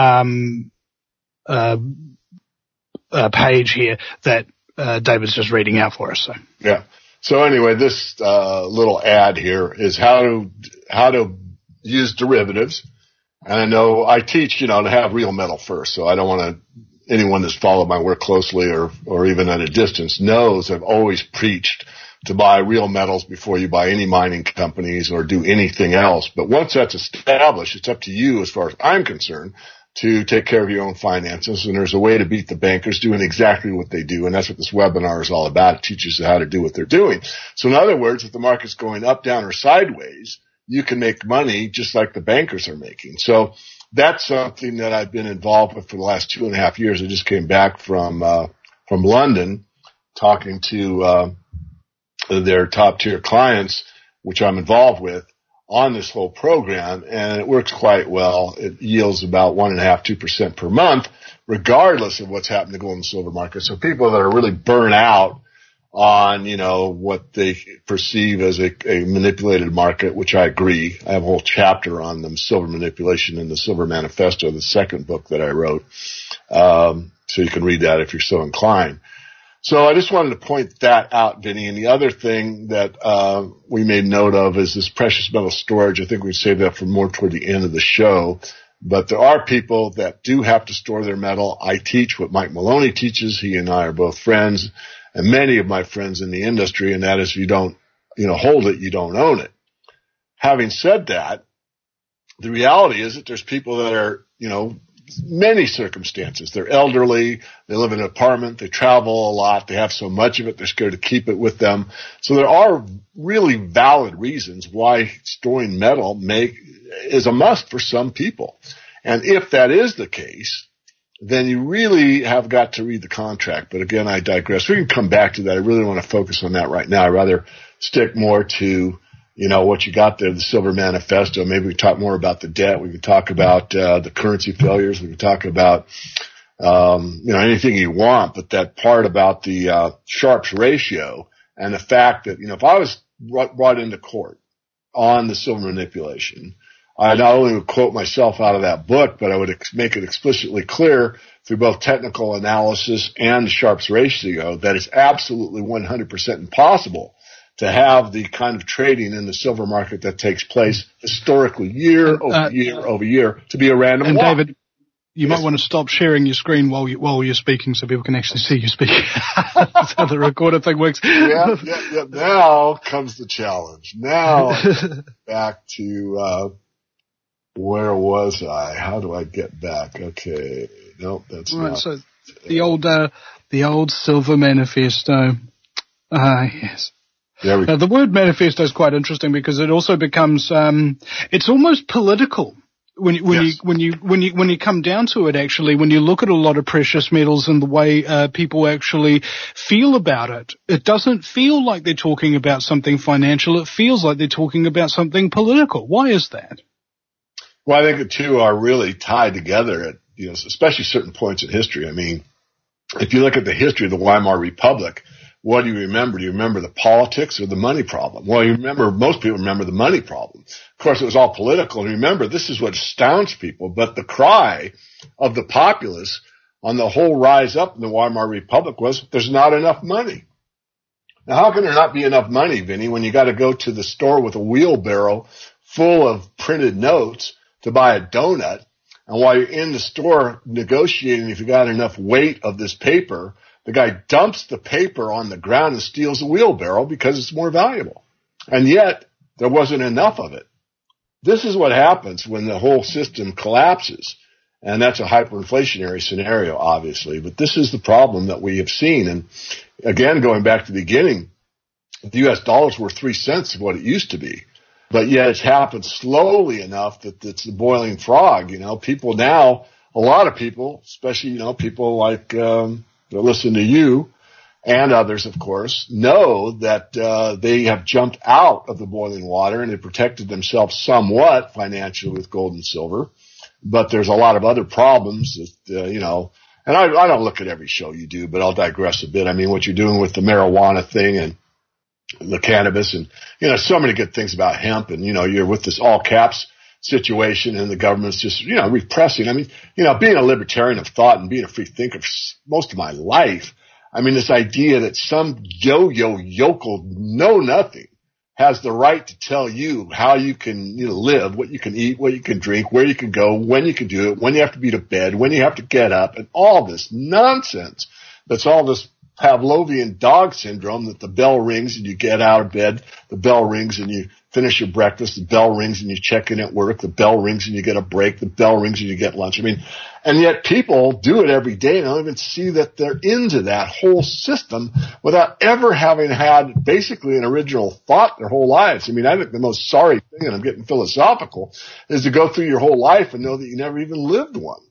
page here that David's just reading out for us. So. Yeah. So anyway, this little ad here is how to use derivatives. And I know I teach, to have real metal first. So I don't want anyone that's followed my work closely or even at a distance knows I've always preached to buy real metals before you buy any mining companies or do anything else. But once that's established, it's up to you, as far as I'm concerned, to take care of your own finances. And there's a way to beat the bankers doing exactly what they do. And that's what this webinar is all about. It teaches you how to do what they're doing. So in other words, if the market's going up, down, or sideways, you can make money just like the bankers are making. So that's something that I've been involved with for the last 2.5 years. I just came back from London talking to their top tier clients, which I'm involved with, on this whole program, and it works quite well. It yields about 1.5–2% per month, regardless of what's happening to gold and silver market. So people that are really burnt out on, what they perceive as a manipulated market, which I agree. I have a whole chapter on them, silver manipulation, in the Silver Manifesto, the second book that I wrote. So you can read that if you're so inclined. So I just wanted to point that out, Vinny. And the other thing that we made note of is this precious metal storage. I think we saved that for more toward the end of the show. But there are people that do have to store their metal. I teach what Mike Maloney teaches. He and I are both friends, and many of my friends in the industry, and that is if you don't, hold it, you don't own it. Having said that, the reality is that there's people that are, many circumstances. They're elderly, they live in an apartment, they travel a lot, they have so much of it, they're scared to keep it with them. So there are really valid reasons why storing metal is a must for some people. And if that is the case, then you really have got to read the contract. But again, I digress. We can come back to that. I really want to focus on that right now. I'd rather stick more to what you got there, the Silver Manifesto. Maybe we talk more about the debt. We can talk about the currency failures. We can talk about, anything you want. But that part about the Sharpe's ratio and the fact that, if I was brought into court on the silver manipulation, I not only would quote myself out of that book, but I would make it explicitly clear through both technical analysis and the Sharpe's ratio that it's absolutely 100% impossible to have the kind of trading in the silver market that takes place historically year over year to be a random walk. David, you might want to stop sharing your screen while you're speaking so people can actually see you speak. That's how the recorder thing works. Yeah. Now comes the challenge. Now back to where was I? How do I get back? Okay. Nope, that's right, not. So the old Silver Manifesto. Yes. The word manifesto is quite interesting because it also becomes it's almost political when you come down to it. Actually, when you look at a lot of precious metals and the way people actually feel about it, it doesn't feel like they're talking about something financial. It feels like they're talking about something political. Why is that? Well, I think the two are really tied together at especially certain points in history. I mean, if you look at the history of the Weimar Republic, what do you remember? Do you remember the politics or the money problem? Well, most people remember the money problem. Of course, it was all political. And remember, this is what astounds people. But the cry of the populace on the whole rise up in the Weimar Republic was, there's not enough money. Now, how can there not be enough money, Vinny, when you got to go to the store with a wheelbarrow full of printed notes to buy a donut? And while you're in the store negotiating if you got enough weight of this paper, the guy dumps the paper on the ground and steals the wheelbarrow because it's more valuable. And yet, there wasn't enough of it. This is what happens when the whole system collapses. And that's a hyperinflationary scenario, obviously. But this is the problem that we have seen. And again, going back to the beginning, the U.S. dollar's worth 3 cents of what it used to be. But yet it's happened slowly enough that it's the boiling frog. People now, a lot of people, especially, people like that listen to you and others, of course, know that they have jumped out of the boiling water and they protected themselves somewhat financially with gold and silver. But there's a lot of other problems that, and I don't look at every show you do, but I'll digress a bit. I mean, what you're doing with the marijuana thing and the cannabis and, so many good things about hemp and, you're with this all caps situation and the government's just, repressing. I mean, being a libertarian of thought and being a free thinker most of my life, I mean, this idea that some yokel know nothing has the right to tell you how you can, live, what you can eat, what you can drink, where you can go, when you can do it, when you have to be to bed, when you have to get up, and all this nonsense. That's all this Pavlovian dog syndrome that the bell rings and you get out of bed, the bell rings and you finish your breakfast, the bell rings and you check in at work, the bell rings and you get a break, the bell rings and you get lunch. I mean, and yet people do it every day and don't even see that they're into that whole system without ever having had basically an original thought their whole lives. I mean, I think the most sorry thing, and I'm getting philosophical, is to go through your whole life and know that you never even lived one.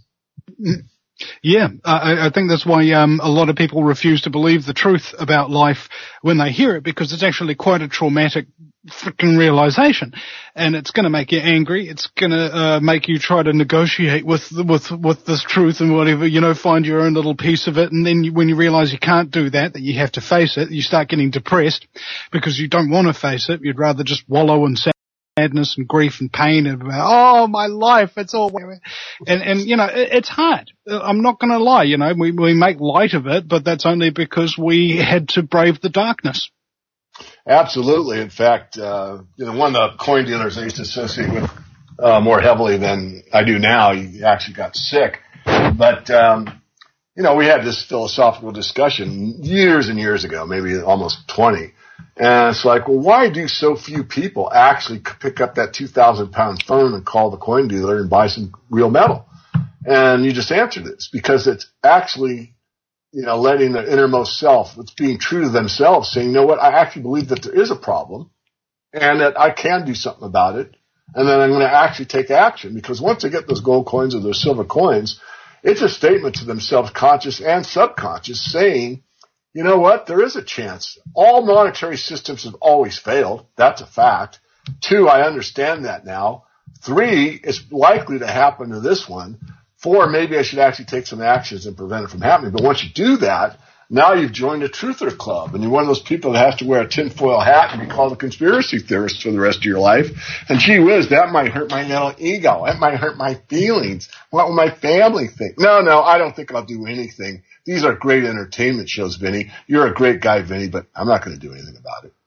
Yeah, I think that's why a lot of people refuse to believe the truth about life when they hear it, because it's actually quite a traumatic freaking realization, and it's going to make you angry. It's going to make you try to negotiate with this truth and whatever, find your own little piece of it. And then when you realize you can't do that you have to face it, you start getting depressed because you don't want to face it. You'd rather just wallow in sadness and grief and pain and my life, it's all, and it's hard. I'm not going to lie, we make light of it, but that's only because we had to brave the darkness. Absolutely. In fact, one of the coin dealers I used to associate with more heavily than I do now. He actually got sick. But, we had this philosophical discussion years and years ago, maybe almost 20. And it's like, well, why do so few people actually pick up that 2,000-pound phone and call the coin dealer and buy some real metal? And you just answered this because it's actually, letting the innermost self, it's being true to themselves, saying, you know what, I actually believe that there is a problem and that I can do something about it. And then I'm going to actually take action, because once they get those gold coins or those silver coins, it's a statement to themselves, conscious and subconscious, saying, you know what, there is a chance. All monetary systems have always failed. That's a fact. 2, I understand that now. 3, it's likely to happen to this one. 4, maybe I should actually take some actions and prevent it from happening. But once you do that, now you've joined a truther club, and you're one of those people that has to wear a tinfoil hat and be called a conspiracy theorist for the rest of your life. And gee whiz, that might hurt my mental ego. That might hurt my feelings. What will my family think? No, I don't think I'll do anything. These are great entertainment shows, Vinny. You're a great guy, Vinny, but I'm not going to do anything about it.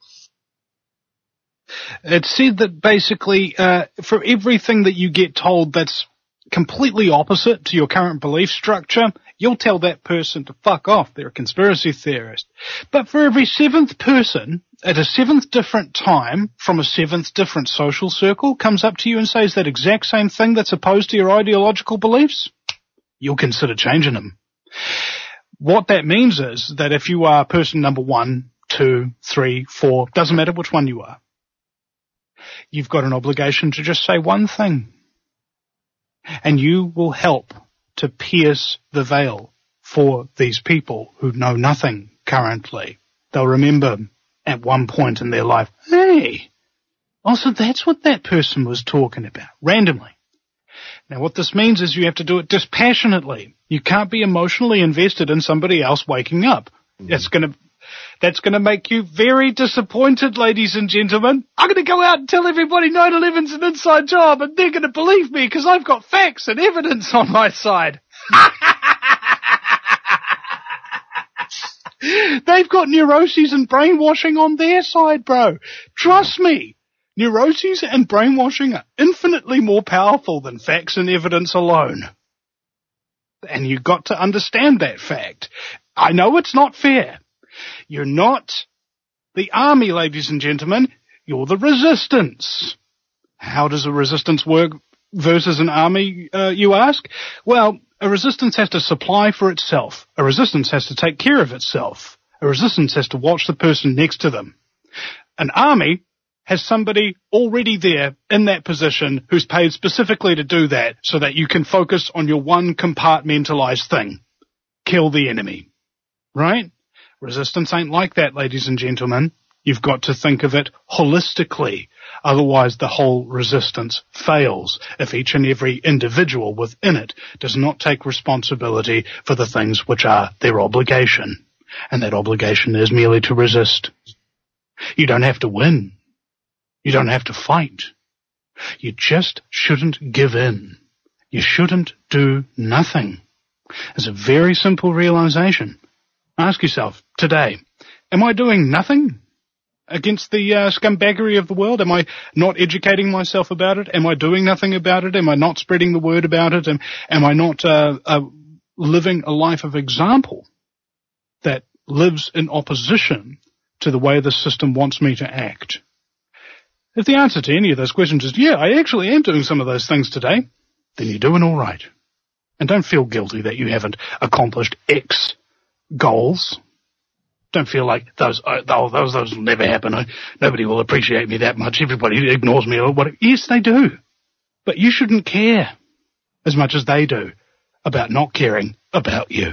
It's said that basically, for everything that you get told that's completely opposite to your current belief structure, you'll tell that person to fuck off. They're a conspiracy theorist. But for every 7th person at a 7th different time from a 7th different social circle comes up to you and says that exact same thing that's opposed to your ideological beliefs, you'll consider changing them. What that means is that if you are person number 1, 2, 3, 4, doesn't matter which one you are, you've got an obligation to just say one thing. And you will help to pierce the veil for these people who know nothing currently. They'll remember at one point in their life, hey, also that's what that person was talking about, randomly. Now what this means is you have to do it dispassionately. You can't be emotionally invested in somebody else waking up. That's going to make you very disappointed, ladies and gentlemen. I'm going to go out and tell everybody 9/11's an inside job, and they're going to believe me because I've got facts and evidence on my side. They've got neuroses and brainwashing on their side, bro. Trust me. Neuroses and brainwashing are infinitely more powerful than facts and evidence alone. And you've got to understand that fact. I know it's not fair. You're not the army, ladies and gentlemen. You're the resistance. How does a resistance work versus an army, you ask? Well, a resistance has to supply for itself. A resistance has to take care of itself. A resistance has to watch the person next to them. An army has somebody already there in that position who's paid specifically to do that so that you can focus on your one compartmentalized thing. Kill the enemy. Right? Resistance ain't like that, ladies and gentlemen. You've got to think of it holistically. Otherwise, the whole resistance fails if each and every individual within it does not take responsibility for the things which are their obligation. And that obligation is merely to resist. You don't have to win. You don't have to fight. You just shouldn't give in. You shouldn't do nothing. It's a very simple realization. Ask yourself today, am I doing nothing against the scumbaggery of the world? Am I not educating myself about it? Am I doing nothing about it? Am I not spreading the word about it? Am I not living a life of example that lives in opposition to the way the system wants me to act? If the answer to any of those questions is, yeah, I actually am doing some of those things today, then you're doing all right. And don't feel guilty that you haven't accomplished X goals. Don't feel like those will never happen. Nobody will appreciate me that much. Everybody ignores me or whatever. Yes, they do. But you shouldn't care as much as they do about not caring about you.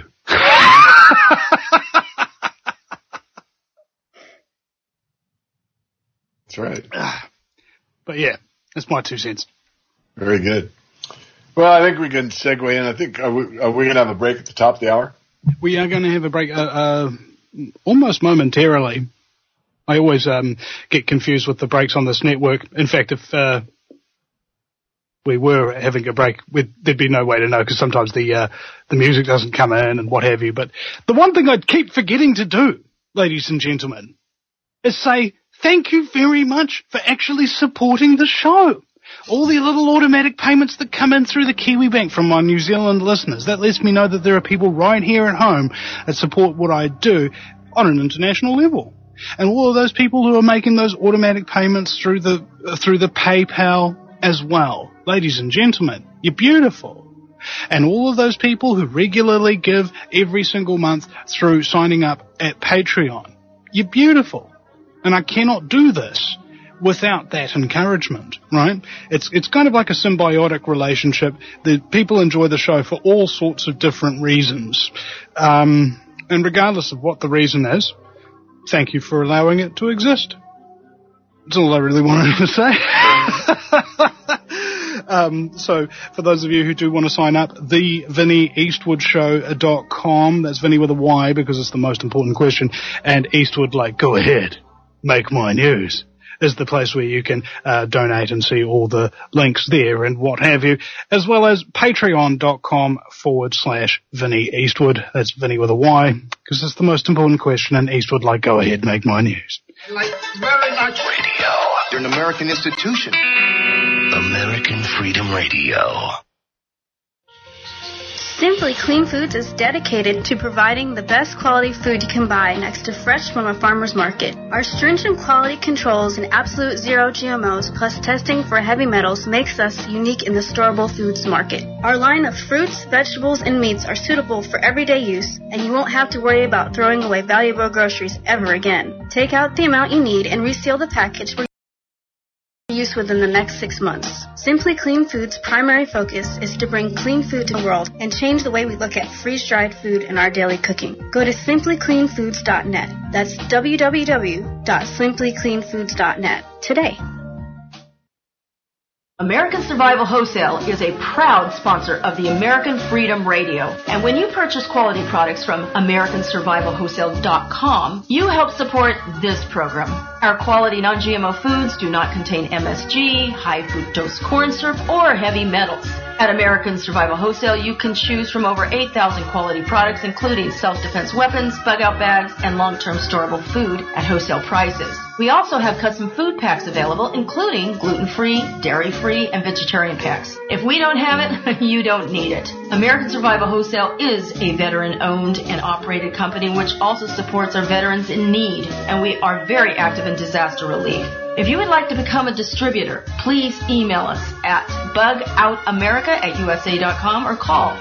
That's right. But yeah, that's my 2 cents. Very good. Well, I think we can segue in. I think, are we going to have a break at the top of the hour? We are going to have a break almost momentarily. I always get confused with the breaks on this network. In fact, if we were having a break, there'd be no way to know because sometimes the music doesn't come in and what have you. But the one thing I'd keep forgetting to do, ladies and gentlemen, is say thank you very much for actually supporting the show. All the little automatic payments that come in through the Kiwi Bank from my New Zealand listeners. That lets me know that there are people right here at home that support what I do on an international level. And all of those people who are making those automatic payments through the PayPal as well. Ladies and gentlemen, you're beautiful. And all of those people who regularly give every single month through signing up at Patreon. You're beautiful. And I cannot do this without that encouragement, right? It's kind of like a symbiotic relationship. The people enjoy the show for all sorts of different reasons. And regardless of what the reason is, thank you for allowing it to exist. That's all I really wanted to say. So for those of you who do want to sign up, the VinnyEastwoodshow.com. That's Vinny with a Y because it's the most important question. And Eastwood, like, go ahead, make my news, is the place where you can donate and see all the links there and what have you, as well as patreon.com/Vinny Eastwood. That's Vinny with a Y, because it's the most important question, and Eastwood, like, go ahead, make my news. Like very much radio. You're an American institution. American Freedom Radio. Simply Clean Foods is dedicated to providing the best quality food you can buy next to fresh from a farmer's market. Our stringent quality controls and absolute zero GMOs plus testing for heavy metals makes us unique in the storable foods market. Our line of fruits, vegetables, and meats are suitable for everyday use, and you won't have to worry about throwing away valuable groceries ever again. Take out the amount you need and reseal the package for use within the next 6 months. Simply Clean Foods' primary focus is to bring clean food to the world and change the way we look at freeze-dried food in our daily cooking. Go to simplycleanfoods.net. That's www.simplycleanfoods.net today. American Survival Wholesale is a proud sponsor of the American Freedom Radio. And when you purchase quality products from AmericanSurvivalWholesale.com, you help support this program. Our quality non-GMO foods do not contain MSG, high fructose corn syrup, or heavy metals. At American Survival Wholesale, you can choose from over 8,000 quality products, including self-defense weapons, bug-out bags, and long-term storable food at wholesale prices. We also have custom food packs available, including gluten-free, dairy-free, and vegetarian packs. If we don't have it, you don't need it. American Survival Wholesale is a veteran-owned and operated company which also supports our veterans in need, and we are very active in disaster relief. If you would like to become a distributor, please email us at bugoutamerica@usa.com or call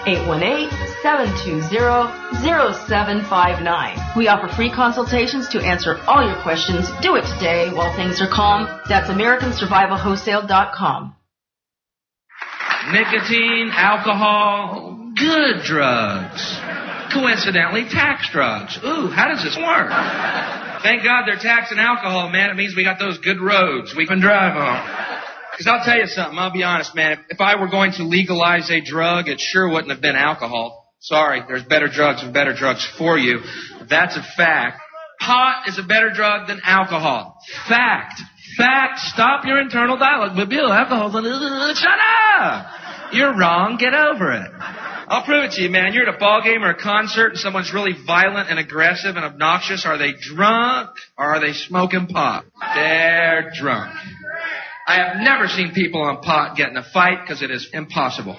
818-720-0759. We offer free consultations to answer all your questions. Do it today while things are calm. That's AmericanSurvivalWholesale.com. Nicotine, alcohol, good drugs. Coincidentally, tax drugs. Ooh, how does this work? Thank God they're taxing alcohol, man. It means we got those good roads we can drive on. Because I'll tell you something, I'll be honest, man. If I were going to legalize a drug, it sure wouldn't have been alcohol. Sorry, there's better drugs and better drugs for you. That's a fact. Pot is a better drug than alcohol. Fact. Stop your internal dialogue. But Bill, alcohol's shut up! You're wrong. Get over it. I'll prove it to you, man. You're at a ball game or a concert and someone's really violent and aggressive and obnoxious. Are they drunk or are they smoking pot? They're drunk. I have never seen people on pot get in a fight because it is impossible.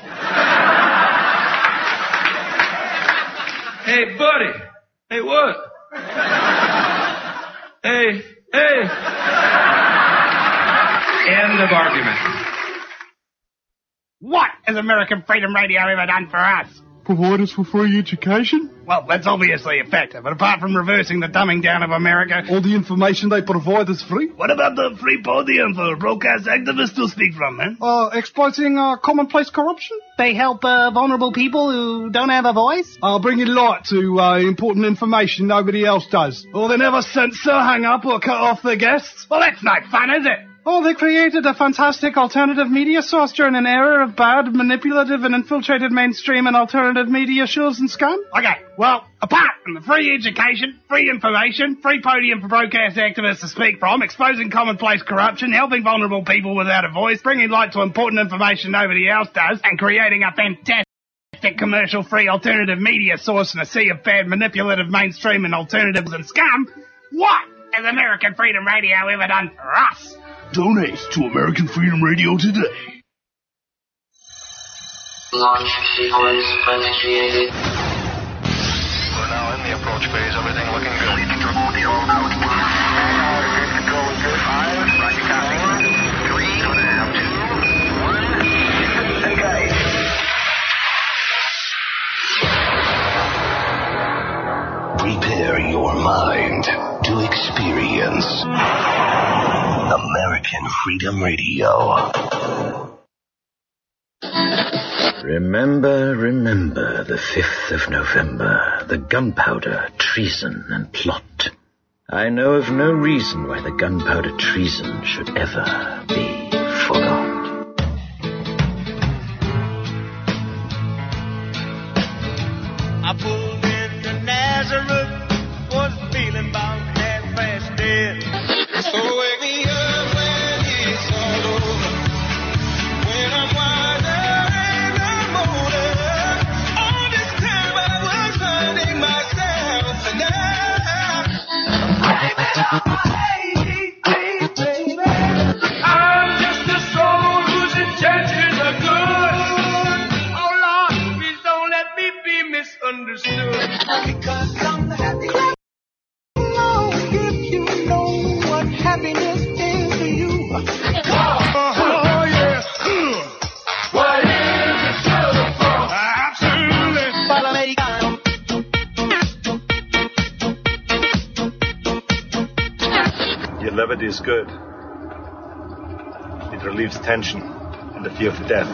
Hey, buddy. Hey, what? Hey. End of argument. What has American Freedom Radio ever done for us? Provide us with free education? Well, that's obviously effective, but apart from reversing the dumbing down of America... All the information they provide is free? What about the free podium for broadcast activists to speak from, man? Exploiting commonplace corruption? They help vulnerable people who don't have a voice? I'll bring you light to important information nobody else does. Or they never censor, hang up, or cut off their guests? Well, that's no fun, is it? Oh, they created a fantastic alternative media source during an era of bad, manipulative, and infiltrated mainstream and alternative media shows and scam. Okay, well, apart from the free education, free information, free podium for broadcast activists to speak from, exposing commonplace corruption, helping vulnerable people without a voice, bringing light to important information nobody else does, and creating a fantastic commercial-free alternative media source in a sea of bad, manipulative mainstream and alternatives and scum, what has American Freedom Radio ever done for us? Donate to American Freedom Radio today. Launch sequence initiated. We're now in the approach phase. Everything looking good. Prepare your mind to experience American Freedom Radio. Remember the 5th of November, the gunpowder, treason, and plot. I know of no reason why the gunpowder treason should ever be forgot. I pulled into Nazareth, was feeling about half-past dead. So wake me up when it's all over, when I'm wiser and I'm older. All this time I was finding myself, and I'm just a soul whose intentions are good. Oh Lord, please don't let me be misunderstood. Because I'm the happy. If you know what happiness is to you. Oh yeah. What is it sugar for? Absolutely. Your levity is good. It relieves tension and the fear of death.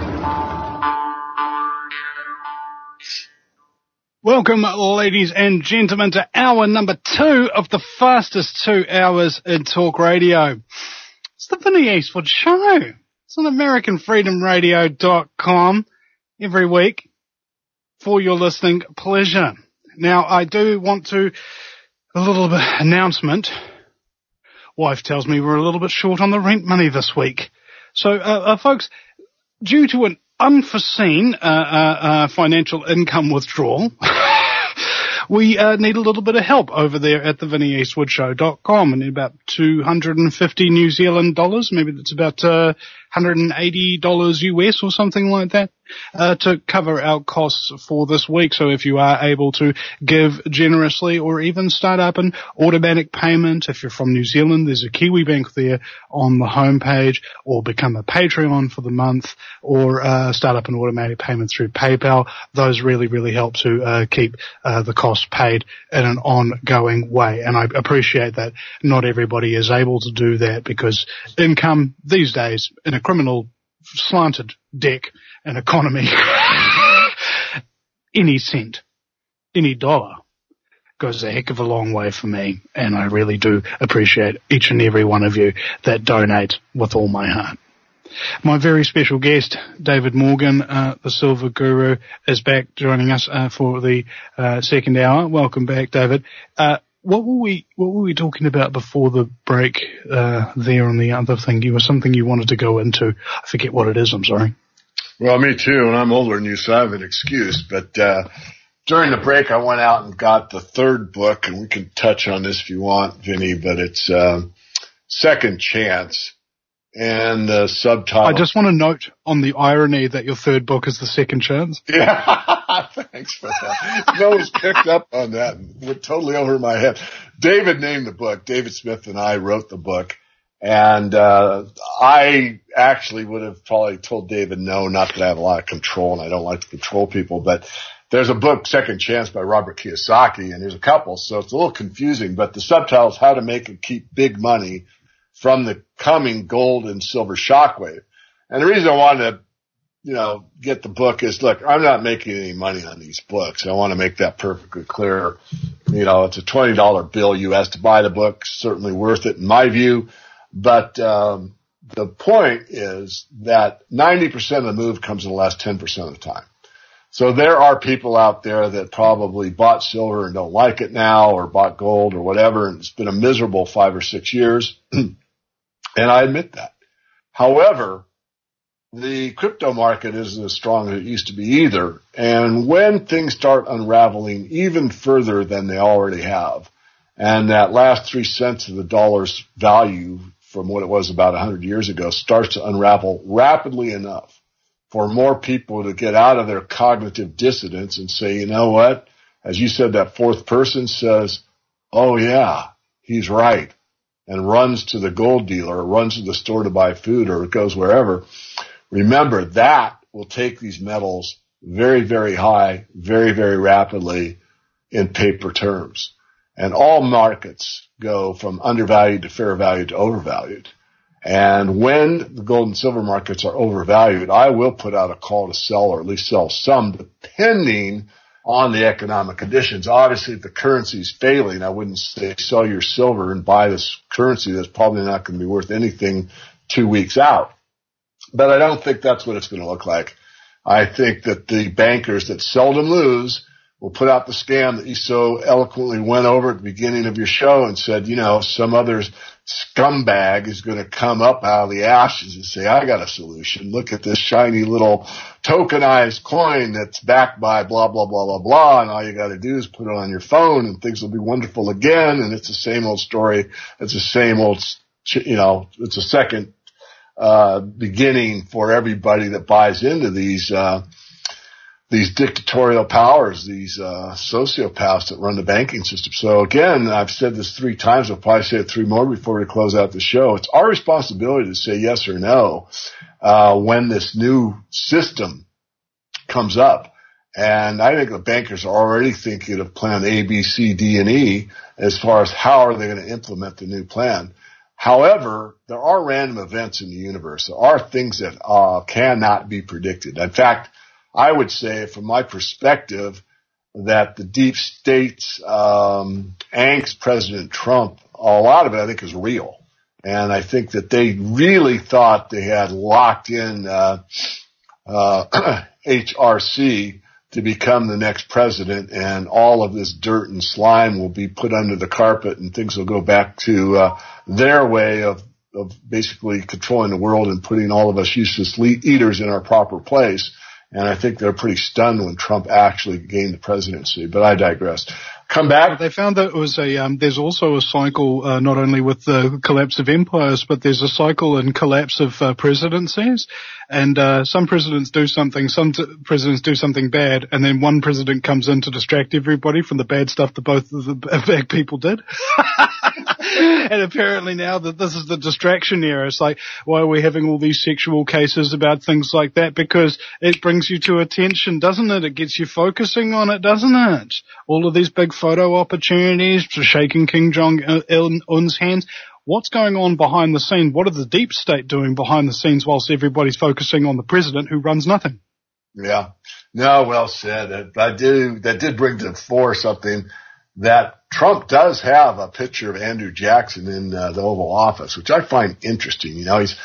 Welcome, ladies and gentlemen, to hour number 2 of the fastest 2 hours in talk radio. It's the Vinnie Eastwood Show. It's on AmericanFreedomRadio.com every week for your listening pleasure. Now, I do want to, a little bit announcement. Wife tells me we're a little bit short on the rent money this week. So, folks, due to an unforeseen financial income withdrawal, we need a little bit of help over there at the VinnieEastwoodShow.com. We need about 250 New Zealand dollars, maybe that's about $180 US or something like that, to cover our costs for this week. So if you are able to give generously or even start up an automatic payment, if you're from New Zealand, there's a Kiwi Bank there on the homepage, or become a Patreon for the month, or start up an automatic payment through PayPal. Those really, really help to keep the costs paid in an ongoing way. And I appreciate that not everybody is able to do that, because income these days in a criminal slanted deck and economy, any cent, any dollar goes a heck of a long way for me, and I really do appreciate each and every one of you that donate with all my heart. My very special guest, David Morgan, the Silver Guru, is back joining us for the second hour. Welcome back, David. What were we talking about before the break there on the other thing? You were something you wanted to go into. I forget what it is, I'm sorry. Well, me too, and I'm older than you, so I have an excuse. But during the break, I went out and got the third book, and we can touch on this if you want, Vinny, but it's Second Chance. And the subtitle. I just want to note on the irony that your third book is The Second Chance. Yeah, thanks for that. No one's picked up on that. We're totally over my head. David named the book. David Smith and I wrote the book. And I actually would have probably told David no, not that I have a lot of control and I don't like to control people, but there's a book, Second Chance by Robert Kiyosaki, and there's a couple, so it's a little confusing, but the subtitle is How to Make and Keep Big Money from the Coming Gold and Silver Shockwave. And the reason I wanted to, get the book is, look, I'm not making any money on these books. I want to make that perfectly clear. It's a $20 bill US to buy the book, certainly worth it in my view. But the point is that 90% of the move comes in the last 10% of the time. So there are people out there that probably bought silver and don't like it now, or bought gold or whatever, and it's been a miserable 5 or 6 years. And I admit that. However, the crypto market isn't as strong as it used to be either. And when things start unraveling even further than they already have, and that last 3 cents of the dollar's value from what it was about 100 years ago starts to unravel rapidly enough for more people to get out of their cognitive dissonance and say, you know what? As you said, that fourth person says, oh yeah, he's right, and runs to the gold dealer or runs to the store to buy food or goes wherever. Remember, that will take these metals very, very high, very, very rapidly in paper terms. And all markets go from undervalued to fair value to overvalued. And when the gold and silver markets are overvalued, I will put out a call to sell, or at least sell some, depending on the economic conditions. Obviously, if the currency is failing, I wouldn't say sell your silver and buy this currency that's probably not going to be worth anything 2 weeks out. But I don't think that's what it's going to look like. I think that the bankers that seldom lose will put out the scam that you so eloquently went over at the beginning of your show and said, you know, some other scumbag is going to come up out of the ashes and say, I got a solution. Look at this shiny little tokenized coin that's backed by blah, blah, blah, blah, blah. And all you got to do is put it on your phone and things will be wonderful again. And it's the same old story. It's the same old, you know, it's a second beginning for everybody that buys into these dictatorial powers, these sociopaths that run the banking system. So again, I've said this 3 times. I'll probably say it 3 more before we close out the show. It's our responsibility to say yes or no when this new system comes up. And I think the bankers are already thinking of plan A, B, C, D, and E as far as how are they going to implement the new plan. However, there are random events in the universe. There are things that cannot be predicted. In fact, I would say, from my perspective, that the deep state's angst President Trump, a lot of it I think is real. And I think that they really thought they had locked in HRC to become the next president, and all of this dirt and slime will be put under the carpet and things will go back to their way of basically controlling the world and putting all of us useless eaters in our proper place. And I think they're pretty stunned when Trump actually gained the presidency. But I digress. Come back. They found that it was there's also a cycle, not only with the collapse of empires, but there's a cycle in collapse of presidencies. And some presidents do something, presidents do something bad, and then one president comes in to distract everybody from the bad stuff that both of the bad people did. And apparently now that this is the distraction era, it's like, why are we having all these sexual cases about things like that? Because it brings you to attention, doesn't it? It gets you focusing on it, doesn't it? All of these big photo opportunities, shaking Kim Jong-un's hands. What's going on behind the scenes? What are the deep state doing behind the scenes whilst everybody's focusing on the president who runs nothing? Yeah. No, well said. That did bring to the fore something that Trump does have a picture of Andrew Jackson in the Oval Office, which I find interesting. You know, he's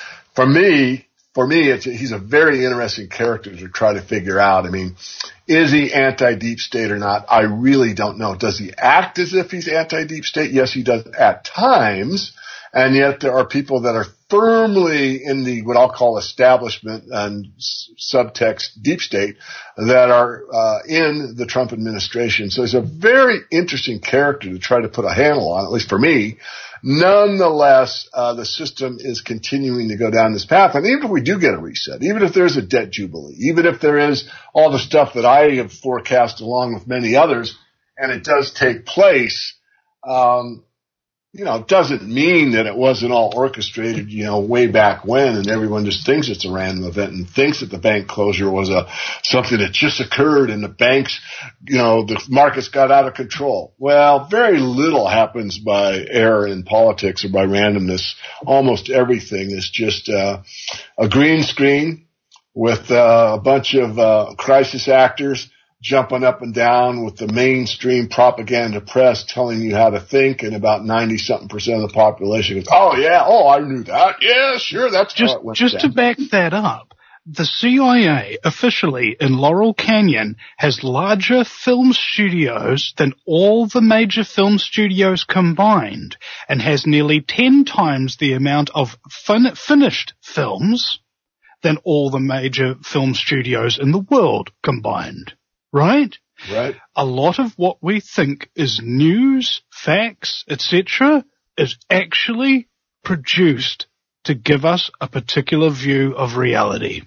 a very interesting character to try to figure out. I mean, is he anti-deep state or not? I really don't know. Does he act as if he's anti-deep state? Yes, he does at times. And yet there are people that are firmly in the, what I'll call establishment and subtext deep state that are in the Trump administration. So he's a very interesting character to try to put a handle on, at least for me. Nonetheless, the system is continuing to go down this path. And even if we do get a reset, even if there's a debt jubilee, even if there is all the stuff that I have forecast along with many others, and it does take place, you know, it doesn't mean that it wasn't all orchestrated, you know, way back when, and everyone just thinks it's a random event and thinks that the bank closure was something that just occurred and the banks, you know, the markets got out of control. Well, very little happens by error in politics or by randomness. Almost everything is just a green screen with a bunch of crisis actors jumping up and down with the mainstream propaganda press telling you how to think, and about 90-something% of the population goes, oh yeah, oh I knew that, yeah, sure, that's how it went down. Just to back that up, the CIA officially in Laurel Canyon has larger film studios than all the major film studios combined, and has nearly 10 times the amount of finished films than all the major film studios in the world combined. Right? Right. A lot of what we think is news, facts, etc., is actually produced to give us a particular view of reality.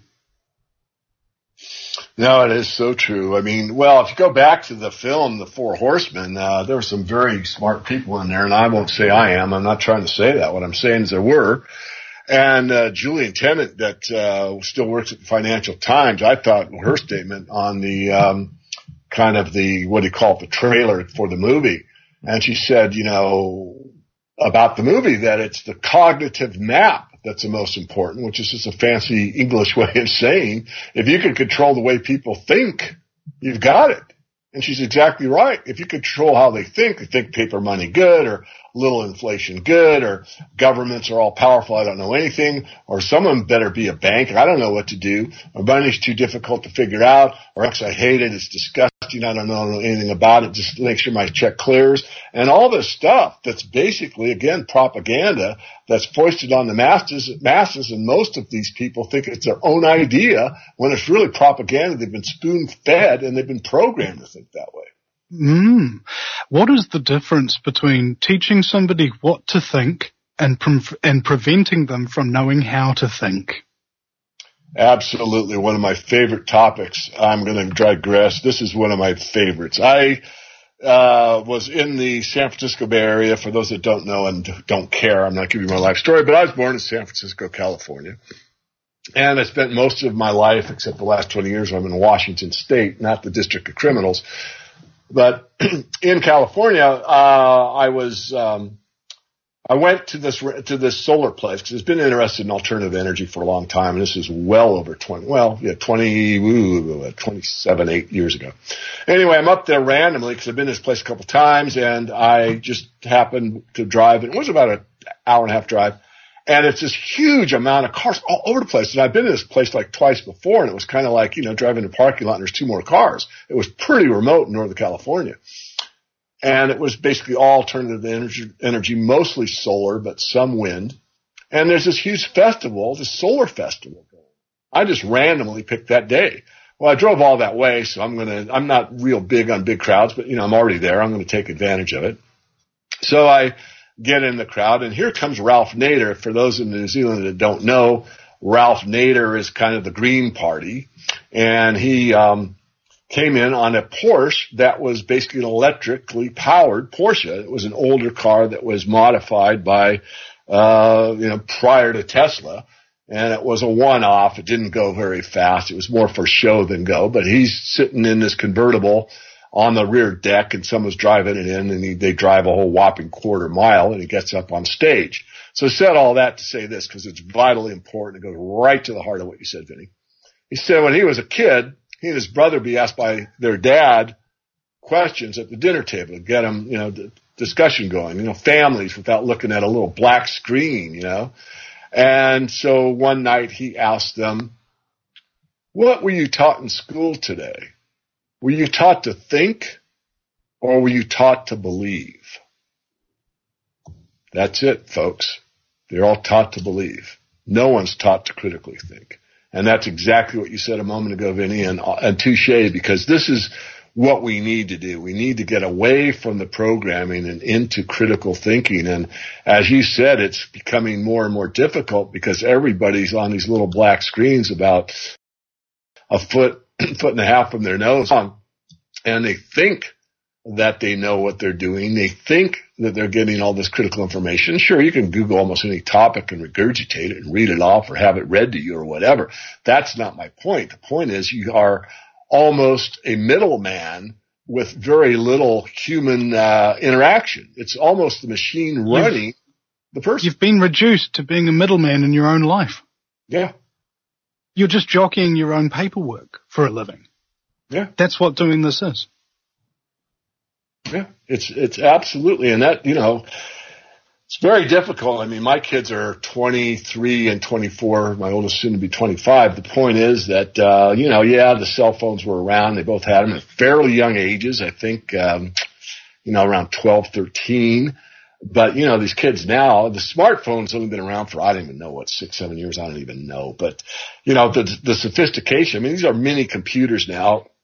No, it is so true. I mean, well, if you go back to the film, The Four Horsemen, there were some very smart people in there, and I won't say I am. I'm not trying to say that. What I'm saying is there were. And Julian Tennant, that still works at the Financial Times, I thought her statement on the kind of the, what do you call it, the trailer for the movie, and she said, you know, about the movie that it's the cognitive map that's the most important, which is just a fancy English way of saying if you can control the way people think, you've got it. And she's exactly right. If you control how they think paper money good, or little inflation good, or governments are all powerful, I don't know anything, or someone better be a bank, I don't know what to do, or money's too difficult to figure out, or X, I hate it, it's disgusting, I don't know anything about it, just make sure my check clears, and all this stuff that's basically, again, propaganda that's foisted on the masses, and most of these people think it's their own idea when it's really propaganda. They've been spoon-fed and they've been programmed to think that way. What is the difference between teaching somebody what to think and preventing them from knowing how to think? Absolutely. One of my favorite topics. I'm going to digress. This is one of my favorites. I was in the San Francisco Bay Area. For those that don't know and don't care, I'm not giving you my life story, but I was born in San Francisco, California. And I spent most of my life, except the last 20 years, I'm in Washington State, not the District of Criminals. But in California, I went to this solar place because I've been interested in alternative energy for a long time, and this is well over 27 years ago. Anyway, I'm up there randomly because I've been to this place a couple times, and I just happened to drive. It was about an hour and a half drive. And it's this huge amount of cars all over the place. And I've been to this place like twice before, and it was kind of like, you know, driving in a parking lot and there's two more cars. It was pretty remote in Northern California. And it was basically all alternative energy, mostly solar, but some wind. And there's this huge festival, this solar festival going. I just randomly picked that day. Well, I drove all that way, so I'm not real big on big crowds, but, you know, I'm already there. I'm going to take advantage of it. So I get in the crowd, and here comes Ralph Nader. For those in New Zealand that don't know, Ralph Nader is kind of the Green Party, and he came in on a Porsche that was basically an electrically powered Porsche. It was an older car that was modified by, prior to Tesla, and it was a one-off. It didn't go very fast. It was more for show than go, but he's sitting in this convertible on the rear deck, and someone's driving it in, and they drive a whole whopping quarter mile, and he gets up on stage. So I said all that to say this, because it's vitally important. It goes right to the heart of what you said, Vinny. He said when he was a kid, he and his brother would be asked by their dad questions at the dinner table to get them, the discussion going, families without looking at a little black screen, And so one night he asked them, what were you taught in school today? Were you taught to think, or were you taught to believe? That's it, folks. They're all taught to believe. No one's taught to critically think. And that's exactly what you said a moment ago, Vinny, and touche, because this is what we need to do. We need to get away from the programming and into critical thinking. And as you said, it's becoming more and more difficult because everybody's on these little black screens about a foot and a half from their nose on, and they think that they know what they're doing. They think that they're getting all this critical information. Sure, you can Google almost any topic and regurgitate it and read it off or have it read to you or whatever. That's not my point. The point is you are almost a middleman with very little human interaction. It's almost the machine running the person. You've been reduced to being a middleman in your own life. Yeah. You're just jockeying your own paperwork for a living. Yeah. That's what doing this is. Yeah, it's absolutely, and that, it's very difficult. I mean, my kids are 23 and 24. My oldest soon to be 25. The point is that, the cell phones were around. They both had them at fairly young ages. I think, around 12, 13. But, these kids now, the smartphone's only been around for, I don't even know what, 6, 7 years. I don't even know. But, the sophistication, I mean, these are mini computers now.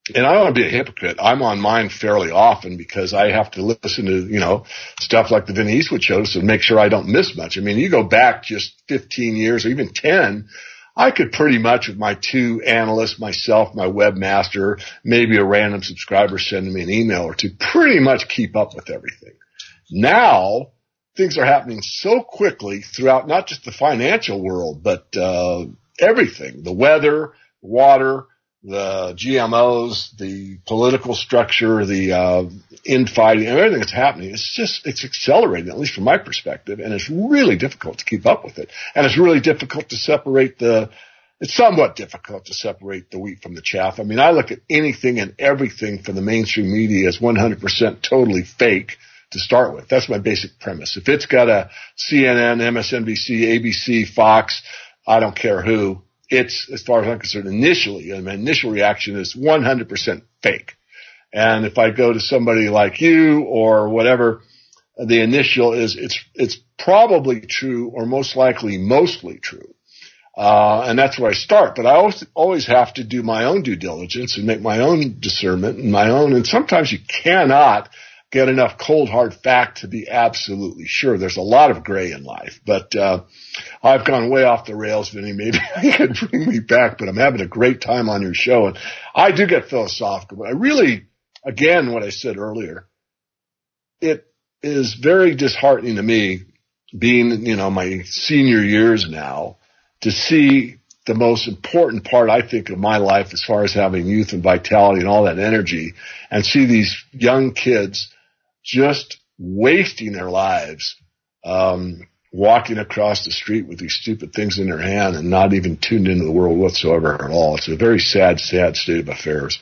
and I don't want to be a hypocrite. I'm on mine fairly often because I have to listen to, stuff like the Vinny Eastwood shows to make sure I don't miss much. I mean, you go back just 15 years or even 10, I could pretty much with my 2 analysts, myself, my webmaster, maybe a random subscriber sending me an email or 2, pretty much keep up with everything. Now, things are happening so quickly throughout not just the financial world, but everything, the weather, water, the GMOs, the political structure, the infighting, everything that's happening. It's accelerating, at least from my perspective, and it's really difficult to keep up with it. And it's really difficult to separate it's somewhat difficult to separate the wheat from the chaff. I mean, I look at anything and everything from the mainstream media as 100% totally fake to start with. That's my basic premise. If it's got a CNN, MSNBC, ABC, Fox, I don't care who, it's, as far as I'm concerned, my initial reaction is 100% fake. And if I go to somebody like you or whatever, the initial is it's probably true or most likely mostly true. And that's where I start. But I always have to do my own due diligence and make my own discernment and sometimes you cannot get enough cold hard fact to be absolutely sure. There's a lot of gray in life, but I've gone way off the rails, Vinny. Maybe you could bring me back, but I'm having a great time on your show. And I do get philosophical, but I really, again, what I said earlier, it is very disheartening to me being, my senior years now to see the most important part, I think, of my life as far as having youth and vitality and all that energy and see these young kids just wasting their lives, walking across the street with these stupid things in their hand and not even tuned into the world whatsoever at all. It's a very sad, sad state of affairs.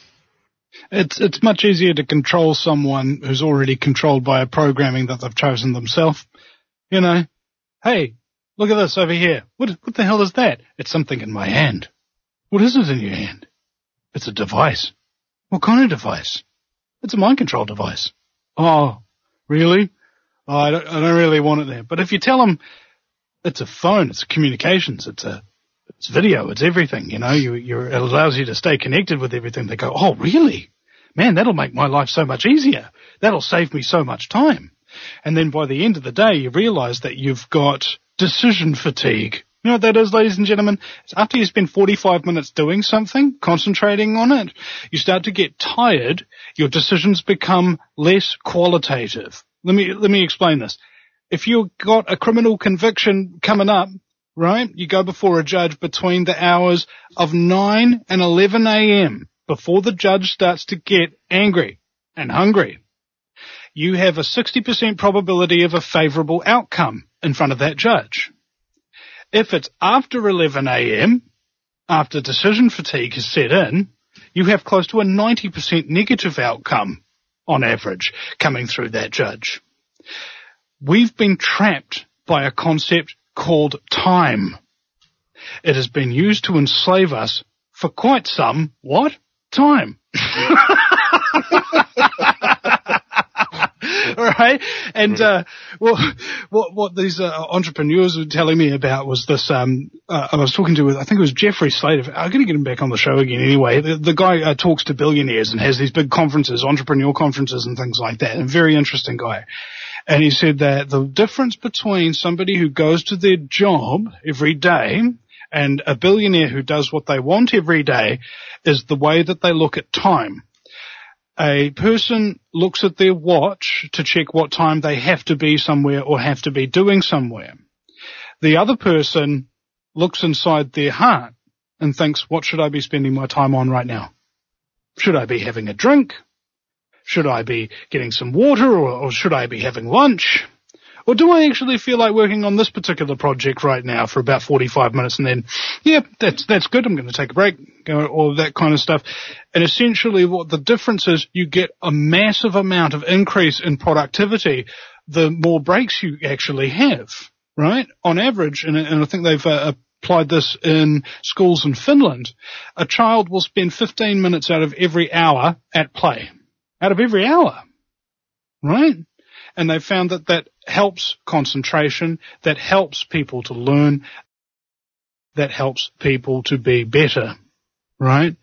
It's much easier to control someone who's already controlled by a programming that they've chosen themselves. Hey, look at this over here. What the hell is that? It's something in my hand. What is it in your hand? It's a device. What kind of device? It's a mind control device. Oh, really? Oh, I don't really want it there. But if you tell them it's a phone, it's communications, it's video, it's everything, it allows you to stay connected with everything. They go, oh, really? Man, that'll make my life so much easier. That'll save me so much time. And then by the end of the day, you realize that you've got decision fatigue. You know what that is, ladies and gentlemen? It's after you spend 45 minutes doing something, concentrating on it, you start to get tired, your decisions become less qualitative. Let me explain this. If you've got a criminal conviction coming up, right, you go before a judge between the hours of 9 and 11 a.m., before the judge starts to get angry and hungry. You have a 60% probability of a favorable outcome in front of that judge. If it's after 11 a.m., after decision fatigue has set in, you have close to a 90% negative outcome on average coming through that judge. We've been trapped by a concept called time. It has been used to enslave us for quite some, time. All right. And, what these entrepreneurs were telling me about was this, I was talking to, I think it was Jeffrey Slater. I'm going to get him back on the show again anyway. The guy talks to billionaires and has these big conferences, entrepreneur conferences and things like that. A very interesting guy. And he said that the difference between somebody who goes to their job every day and a billionaire who does what they want every day is the way that they look at time. A person looks at their watch to check what time they have to be somewhere or have to be doing somewhere. The other person looks inside their heart and thinks, what should I be spending my time on right now? Should I be having a drink? Should I be getting some water or should I be having lunch? Or do I actually feel like working on this particular project right now for about 45 minutes and then, yeah, that's good. I'm going to take a break, all that kind of stuff. And essentially what the difference is, you get a massive amount of increase in productivity the more breaks you actually have, right? On average, and I think they've applied this in schools in Finland, a child will spend 15 minutes out of every hour at play. Out of every hour, right? And they found that helps concentration, that helps people to learn, that helps people to be better, right?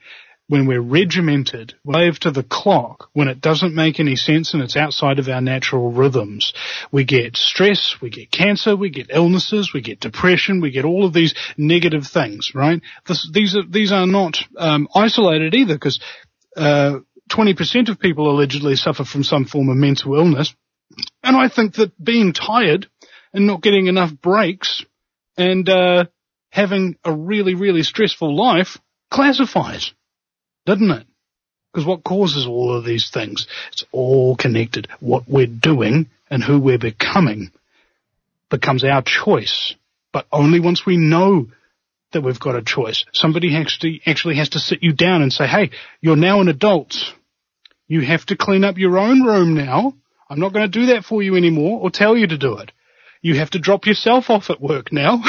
when we're regimented, slave to the clock, when it doesn't make any sense and it's outside of our natural rhythms, we get stress, we get cancer, we get illnesses, we get depression, we get all of these negative things, right? These are not isolated either, because 20% of people allegedly suffer from some form of mental illness. And I think that being tired and not getting enough breaks and having a really, really stressful life classifies, doesn't it? Because what causes all of these things? It's all connected. What we're doing and who we're becoming becomes our choice, but only once we know that we've got a choice. Somebody actually has to sit you down and say, hey, you're now an adult. You have to clean up your own room now. I'm not going to do that for you anymore or tell you to do it. You have to drop yourself off at work now.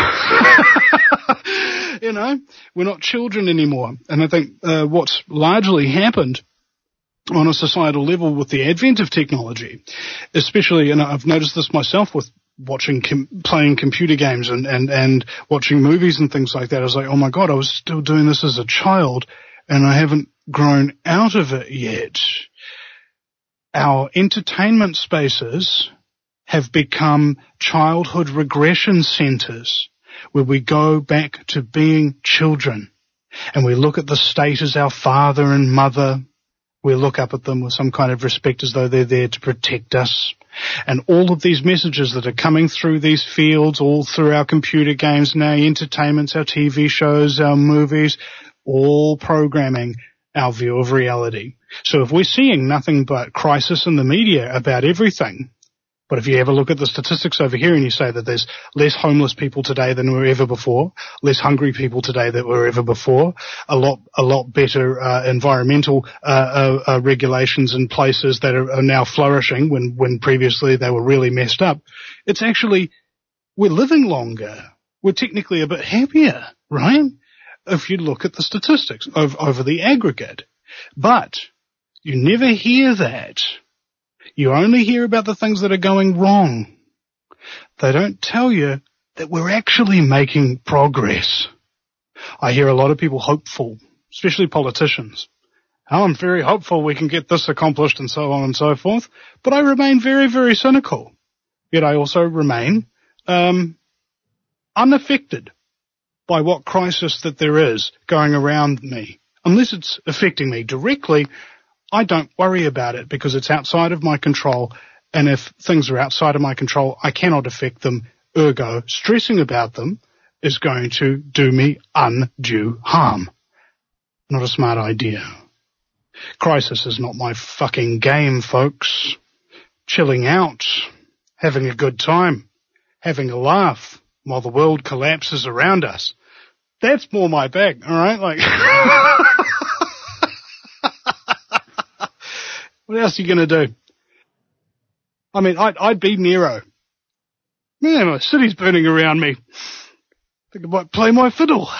You know, we're not children anymore. And I think what's largely happened on a societal level with the advent of technology, especially, and I've noticed this myself with playing computer games and watching movies and things like that. I was like, oh my God, I was still doing this as a child and I haven't grown out of it yet. Our entertainment spaces have become childhood regression centers where we go back to being children and we look at the state as our father and mother. We look up at them with some kind of respect as though they're there to protect us. And all of these messages that are coming through these fields, all through our computer games and our entertainments, our TV shows, our movies, all programming our view of reality. So if we're seeing nothing but crisis in the media about everything, but if you ever look at the statistics over here and you say that there's less homeless people today than were ever before, less hungry people today than were ever before, a lot better environmental regulations in places that are now flourishing when previously they were really messed up, it's actually, we're living longer. We're technically a bit happier, right? If you look at the statistics over the aggregate. But you never hear that. You only hear about the things that are going wrong. They don't tell you that we're actually making progress. I hear a lot of people hopeful, especially politicians. Oh, I'm very hopeful we can get this accomplished and so on and so forth. But I remain very, very cynical. Yet I also remain unaffected by what crisis that there is going around me. Unless it's affecting me directly, I don't worry about it because it's outside of my control, and if things are outside of my control, I cannot affect them. Ergo, stressing about them is going to do me undue harm. Not a smart idea. Crisis is not my fucking game, folks. Chilling out, having a good time, having a laugh while the world collapses around us. That's more my bag, alright? Like... What else are you going to do? I mean, I'd be Nero. Man, my city's burning around me. I think I might play my fiddle.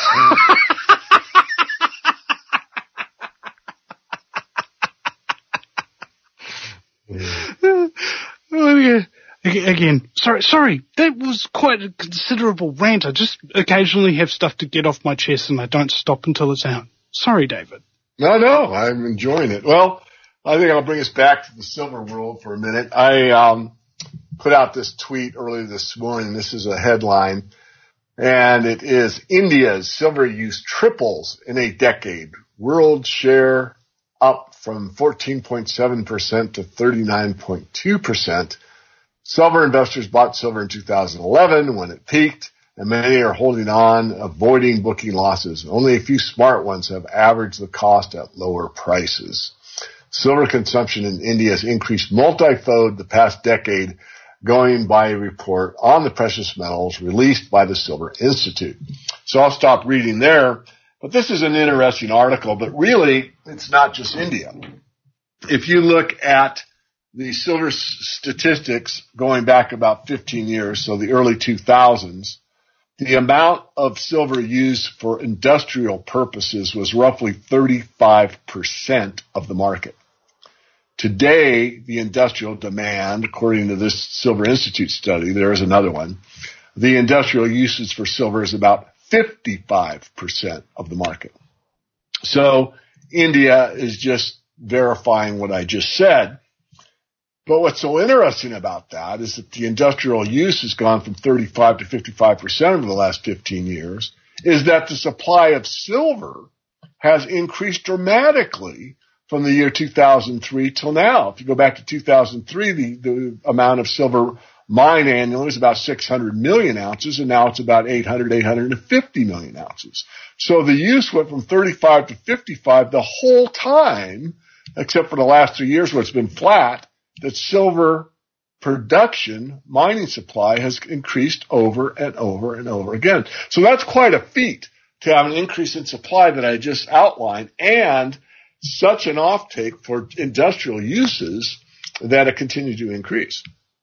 Again, sorry, that was quite a considerable rant. I just occasionally have stuff to get off my chest and I don't stop until it's out. Sorry, David. No, I'm enjoying it. Well, I think I'll bring us back to the silver world for a minute. I put out this tweet earlier this morning. This is a headline, and it is India's silver use triples in a decade. World share up from 14.7% to 39.2%. Silver investors bought silver in 2011 when it peaked, and many are holding on, avoiding booking losses. Only a few smart ones have averaged the cost at lower prices. Silver consumption in India has increased multifold the past decade, going by a report on the precious metals released by the Silver Institute. So I'll stop reading there, but this is an interesting article, but really it's not just India. If you look at the silver statistics going back about 15 years, so the early 2000s, the amount of silver used for industrial purposes was roughly 35% of the market. Today, the industrial demand, according to this Silver Institute study, there is another one, the industrial usage for silver is about 55% of the market. So India is just verifying what I just said. But what's so interesting about that is that the industrial use has gone from 35 to 55% over the last 15 years, is that the supply of silver has increased dramatically from the year 2003 till now. If you go back to 2003, the amount of silver mined annually was about 600 million ounces, and now it's about 850 million ounces. So the use went from 35 to 55 the whole time, except for the last 3 years where it's been flat, that silver production, mining supply has increased over and over and over again. So that's quite a feat to have an increase in supply that I just outlined and such an offtake for industrial uses that it continued to increase.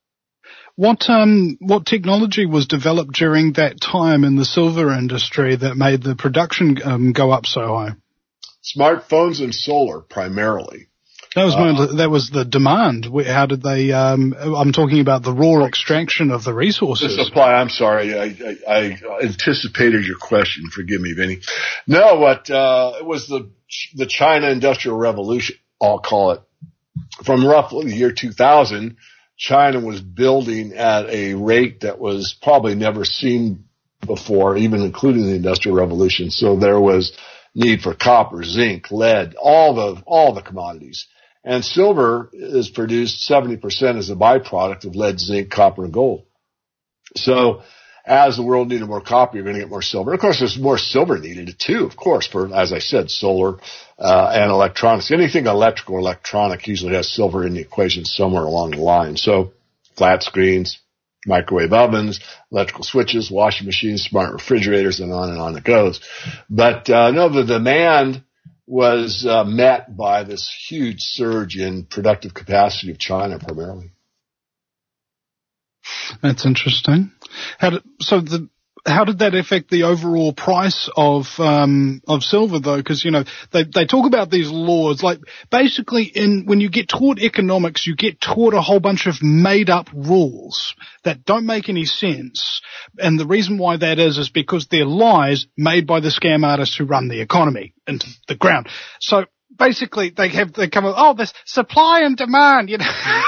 What technology was developed during that time in the silver industry that made the production go up so high? Smartphones and solar primarily. That was the demand. How did they? I'm talking about the raw extraction of the resources. The supply. I'm sorry, I anticipated your question. Forgive me, Vinny. No, it was the China Industrial Revolution. I'll call it. From roughly the year 2000, China was building at a rate that was probably never seen before, even including the Industrial Revolution. So there was need for copper, zinc, lead, all the commodities. And silver is produced 70% as a byproduct of lead, zinc, copper, and gold. So as the world needed more copper, you're going to get more silver. And of course, there's more silver needed too, of course, for, as I said, solar and electronics. Anything electrical or electronic usually has silver in the equation somewhere along the line. So flat screens, microwave ovens, electrical switches, washing machines, smart refrigerators, and on it goes. But no, the demand was met by this huge surge in productive capacity of China primarily. That's interesting. How did that affect the overall price of silver though? Because, you know, they talk about these laws, like basically when you get taught economics, you get taught a whole bunch of made up rules that don't make any sense. And the reason why that is because they're lies made by the scam artists who run the economy into the ground. So basically they come up, there's supply and demand, you know.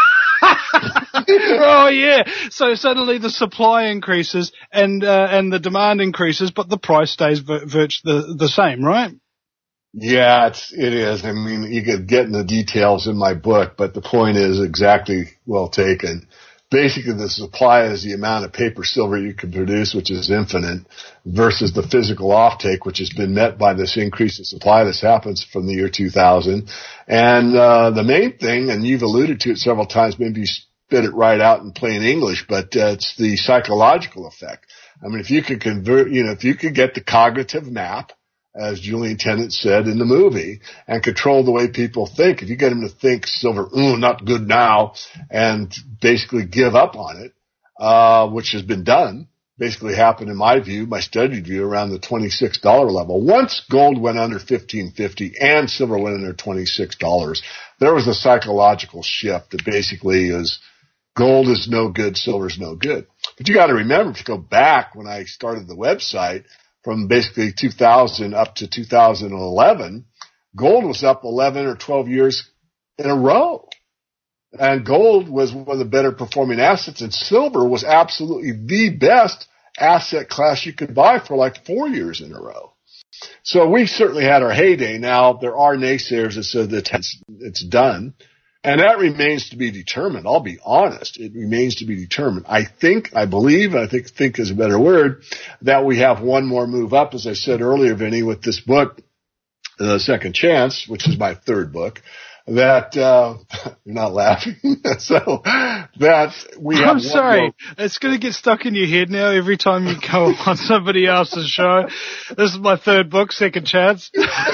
Oh yeah. So suddenly the supply increases and the demand increases, but the price stays virtually the same, right? Yeah, it is. I mean, you could get in the details in my book, but the point is exactly well taken. Basically, the supply is the amount of paper silver you can produce, which is infinite, versus the physical offtake, which has been met by this increase in supply that happens from the year 2000. And the main thing, and you've alluded to it several times, maybe you spit it right out in plain English, but it's the psychological effect. I mean, if you could if you could get the cognitive map, as Julian Tennant said in the movie, and control the way people think. If you get them to think silver, not good now, and basically give up on it, which has been done, basically happened in my view, my studied view, around the $26 level. Once gold went under $15.50 and silver went under $26, there was a psychological shift that basically is gold is no good, silver is no good. But you got to remember, if you go back when I started the website, from basically 2000 up to 2011, gold was up 11 or 12 years in a row. And gold was one of the better performing assets, and silver was absolutely the best asset class you could buy for like 4 years in a row. So we certainly had our heyday. Now, there are naysayers that said that it's done. And that remains to be determined. I'll be honest. It remains to be determined. I believe is a better word, that we have one more move up, as I said earlier, Vinny, with this book, Second Chance, which is my third book, that, you're not laughing. So that we have. I'm sorry. It's going to get stuck in your head now every time you go on somebody else's show. This is my third book, Second Chance.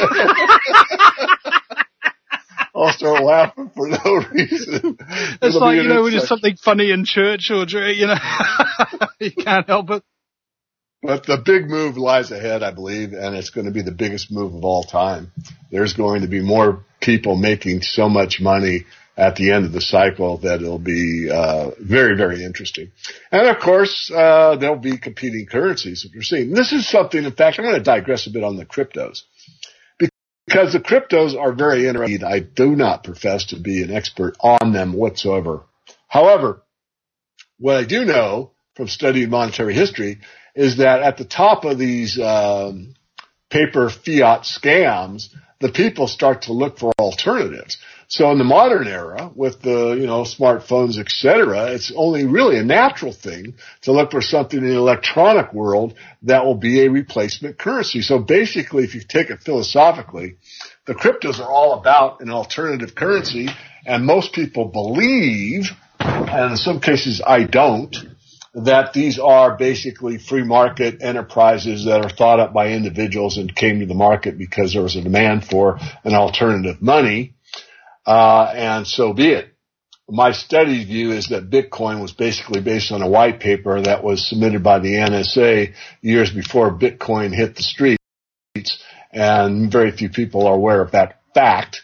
I'll start laughing for no reason. It's like, when there's something funny in church or, you can't help it. But the big move lies ahead, I believe, and it's going to be the biggest move of all time. There's going to be more people making so much money at the end of the cycle that it'll be very, very interesting. And, of course, there'll be competing currencies that we're seeing. This is something, in fact, I'm going to digress a bit on the cryptos. Because the cryptos are very interesting. I do not profess to be an expert on them whatsoever. However, what I do know from studying monetary history is that at the top of these paper fiat scams, the people start to look for alternatives. So in the modern era, with the smartphones, etc., it's only really a natural thing to look for something in the electronic world that will be a replacement currency. So basically, if you take it philosophically, the cryptos are all about an alternative currency, and most people believe, and in some cases I don't, that these are basically free market enterprises that are thought up by individuals and came to the market because there was a demand for an alternative money. And so be it. My study view is that Bitcoin was basically based on a white paper that was submitted by the NSA years before Bitcoin hit the streets, and very few people are aware of that fact.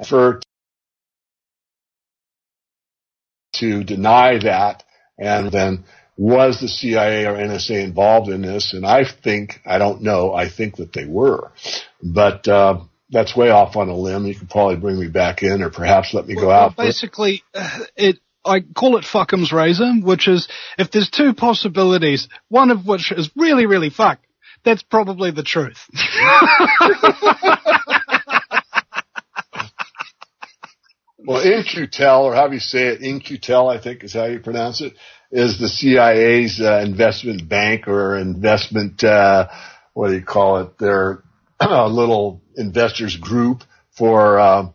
To deny that, and then was the CIA or NSA involved in this? And I think that they were. But that's way off on a limb. You could probably bring me back in, or perhaps let me go out. Basically, I call it fuck'em's razor, which is if there's two possibilities, one of which is really, really fucked, that's probably the truth. Well, In-Q-Tel, or however you say it, In-Q-Tel, I think is how you pronounce it, is the CIA's investment bank or investment, their little investors group for,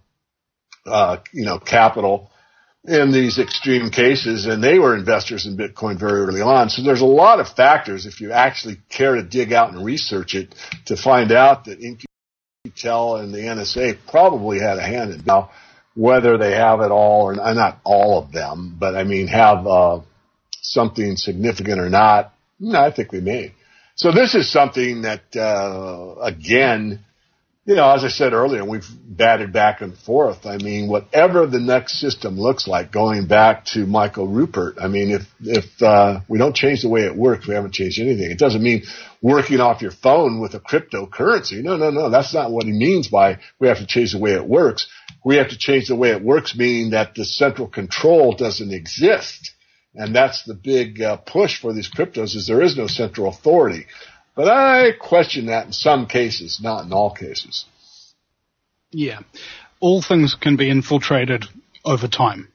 capital in these extreme cases. And they were investors in Bitcoin very early on. So there's a lot of factors, if you actually care to dig out and research it, to find out that In-Q-Tel and the NSA probably had a hand in it. Now, whether they have it all, or not all of them, but I mean have something significant or not, I think we may. So this is something that, again, as I said earlier, we've batted back and forth. I mean, whatever the next system looks like, going back to Michael Rupert, I mean, if we don't change the way it works, we haven't changed anything. It doesn't mean working off your phone with a cryptocurrency. No. That's not what he means by we have to change the way it works. We have to change the way it works, meaning that the central control doesn't exist. And that's the big push for these cryptos, is there is no central authority. But I question that in some cases, not in all cases. Yeah. All things can be infiltrated over time.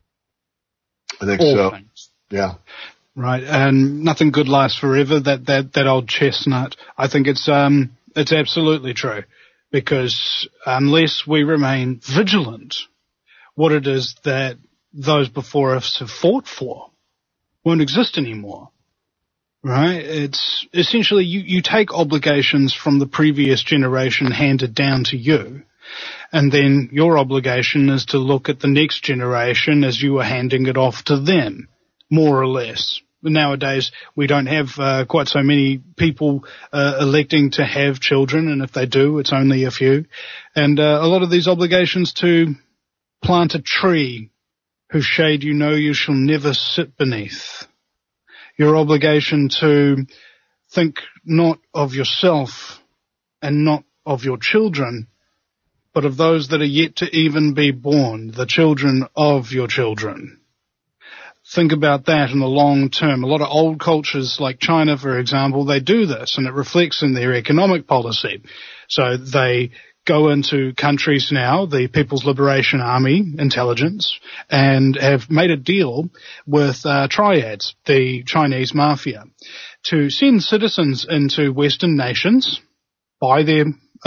I think all so. Things. Yeah. Right. And nothing good lasts forever, that old chestnut. I think it's absolutely true. Because unless we remain vigilant, what it is that those before us have fought for won't exist anymore. Right? It's essentially you take obligations from the previous generation handed down to you, and then your obligation is to look at the next generation as you are handing it off to them, more or less. Nowadays, we don't have quite so many people electing to have children, and if they do, it's only a few. And a lot of these obligations to plant a tree whose shade you shall never sit beneath. Your obligation to think not of yourself and not of your children, but of those that are yet to even be born, the children of your children. Think about that in the long term. A lot of old cultures like China, for example, they do this, and it reflects in their economic policy. So they go into countries now, the People's Liberation Army intelligence, and have made a deal with triads, the Chinese mafia, to send citizens into Western nations, buy their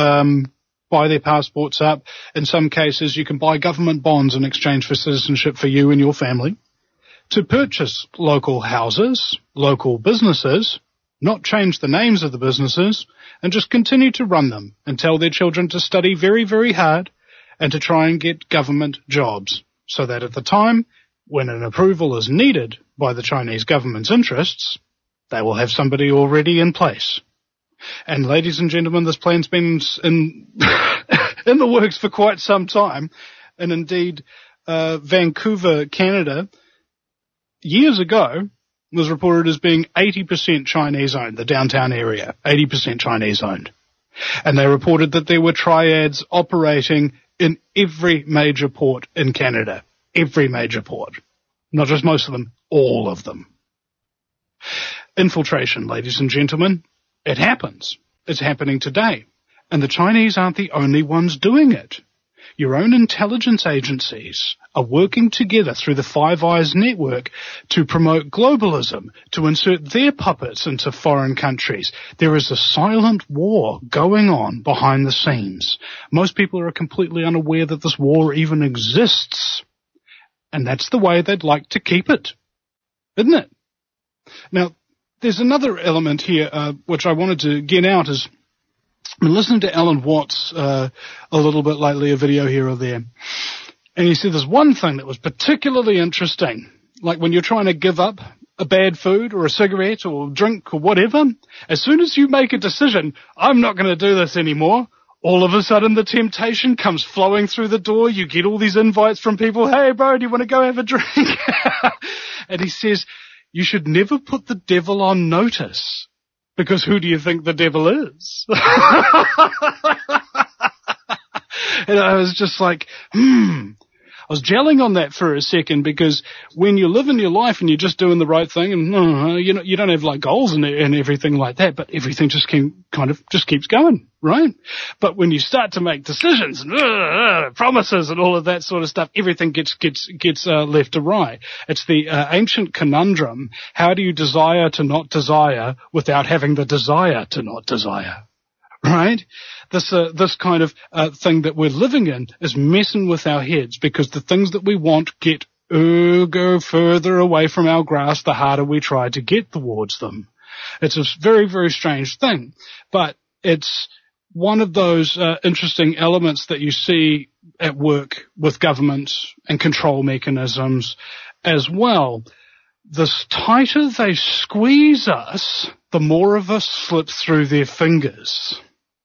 passports up. In some cases, you can buy government bonds in exchange for citizenship for you and your family, to purchase local houses, local businesses, not change the names of the businesses, and just continue to run them and tell their children to study very, very hard and to try and get government jobs, so that at the time when an approval is needed by the Chinese government's interests, they will have somebody already in place. And ladies and gentlemen, this plan's been in the works for quite some time, and indeed Vancouver, Canada, years ago, was reported as being 80% Chinese-owned, the downtown area, 80% Chinese-owned. And they reported that there were triads operating in every major port in Canada. Every major port. Not just most of them, all of them. Infiltration, ladies and gentlemen, it happens. It's happening today. And the Chinese aren't the only ones doing it. Your own intelligence agencies are working together through the Five Eyes network to promote globalism, to insert their puppets into foreign countries. There is a silent war going on behind the scenes. Most people are completely unaware that this war even exists. And that's the way they'd like to keep it, isn't it? Now, there's another element here which I wanted to get out is I've been listening to Alan Watts a little bit lately, a video here or there. And he said there's one thing that was particularly interesting. Like when you're trying to give up a bad food or a cigarette or drink or whatever, as soon as you make a decision, I'm not going to do this anymore, all of a sudden the temptation comes flowing through the door. You get all these invites from people. Hey, bro, do you want to go have a drink? And he says, you should never put the devil on notice. Because who do you think the devil is? And I was just like, I was gelling on that for a second because when you live in your life and you're just doing the right thing and you don't have like goals and everything like that, but everything just keeps going, right? But when you start to make decisions and promises and all of that sort of stuff, everything gets left awry. It's the ancient conundrum. How do you desire to not desire without having the desire to not desire? Right? This kind of thing that we're living in is messing with our heads because the things that we want go further away from our grasp the harder we try to get towards them. It's a very, very strange thing, but it's one of those interesting elements that you see at work with governments and control mechanisms as well. The tighter they squeeze us, the more of us slip through their fingers.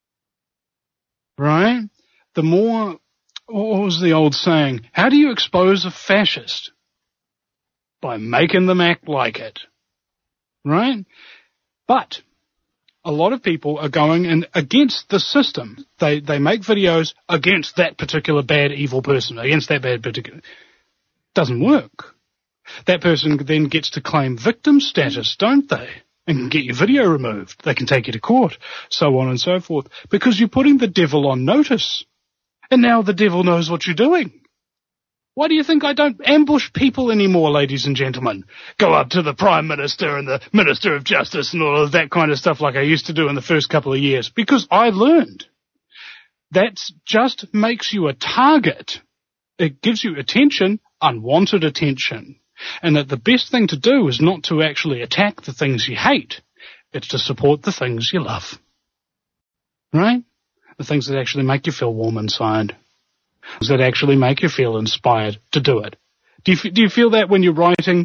Right? The more, what was the old saying? How do you expose a fascist? By making them act like it. Right? But a lot of people are going in against the system. They make videos against that particular bad, evil person, against that bad particular. Doesn't work. That person then gets to claim victim status, don't they? And can get your video removed. They can take you to court, so on and so forth. Because you're putting the devil on notice. And now the devil knows what you're doing. Why do you think I don't ambush people anymore, ladies and gentlemen? Go up to the Prime Minister and the Minister of Justice and all of that kind of stuff like I used to do in the first couple of years. Because I learned. That just makes you a target. It gives you attention, unwanted attention. And that the best thing to do is not to actually attack the things you hate. It's to support the things you love. Right? The things that actually make you feel warm inside. Things that actually make you feel inspired to do it. Do you feel that when you're writing?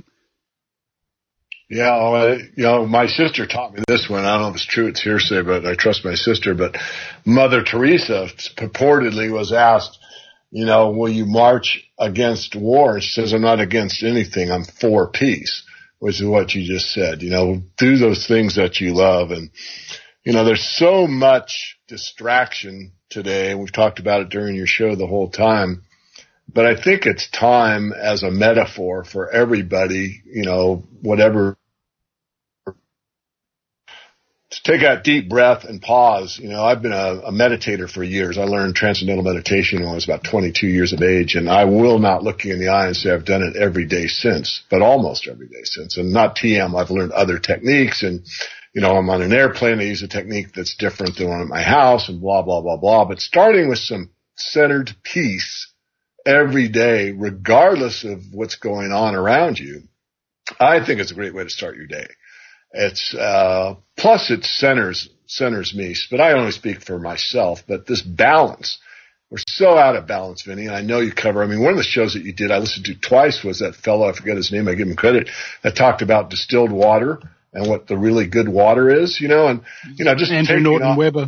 Yeah, my sister taught me this one. I don't know if it's true, it's hearsay, but I trust my sister. But Mother Teresa purportedly was asked, will you march against war? And she says, I'm not against anything. I'm for peace, which is what you just said. Do those things that you love. And, there's so much distraction today. We've talked about it during your show the whole time. But I think it's time as a metaphor for everybody, whatever. To take a deep breath and pause. I've been a meditator for years. I learned transcendental meditation when I was about 22 years of age, and I will not look you in the eye and say I've done it every day since, but almost every day since. And not TM, I've learned other techniques, and, I'm on an airplane, I use a technique that's different than one at my house, and blah, blah, blah, blah. But starting with some centered peace every day, regardless of what's going on around you, I think it's a great way to start your day. It's, plus it centers me, but I only speak for myself, but this balance, we're so out of balance, Vinny, and I know you cover, one of the shows that you did, I listened to twice was that fellow, I forget his name, I give him credit, that talked about distilled water and what the really good water is, and, just Andrew Norton Webber.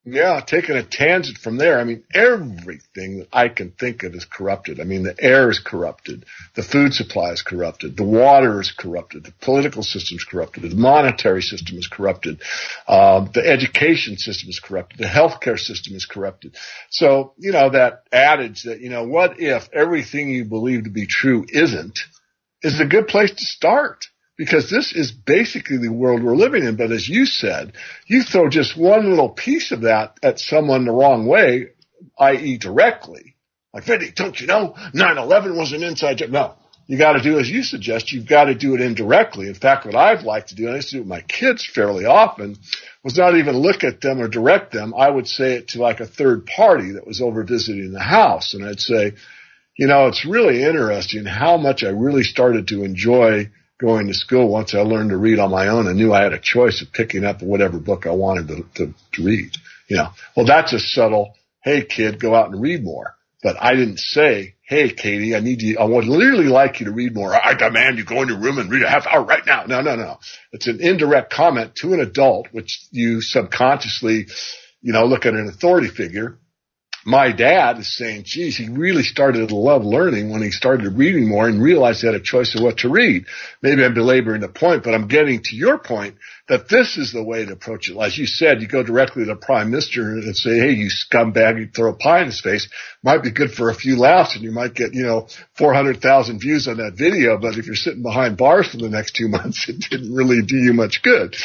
Yeah, taking a tangent from there. I mean, everything that I can think of is corrupted. I mean, the air is corrupted. The food supply is corrupted. The water is corrupted. The political system is corrupted. The monetary system is corrupted. The education system is corrupted. The healthcare system is corrupted. So, that adage that, what if everything you believe to be true isn't, is a good place to start. Because this is basically the world we're living in. But as you said, you throw just one little piece of that at someone the wrong way, i.e. directly. Like, Vinny, don't you know 9/11 was an inside job? No. You got to do as you suggest. You've got to do it indirectly. In fact, what I've liked to do, and I used to do it with my kids fairly often, was not even look at them or direct them. I would say it to like a third party that was over visiting the house. And I'd say, it's really interesting how much I really started to enjoy going to school once I learned to read on my own and knew I had a choice of picking up whatever book I wanted to read. Well, that's a subtle, hey, kid, go out and read more. But I didn't say, hey, Katie, I would literally like you to read more. I demand you go in your room and read a half hour right now. No. It's an indirect comment to an adult, which you subconsciously, look at an authority figure. My dad is saying, geez, he really started to love learning when he started reading more and realized he had a choice of what to read. Maybe I'm belaboring the point, but I'm getting to your point that this is the way to approach it. As you said, you go directly to the Prime Minister and say, hey, you scumbag, you throw a pie in his face. Might be good for a few laughs and you might get, 400,000 views on that video. But if you're sitting behind bars for the next 2 months, it didn't really do you much good.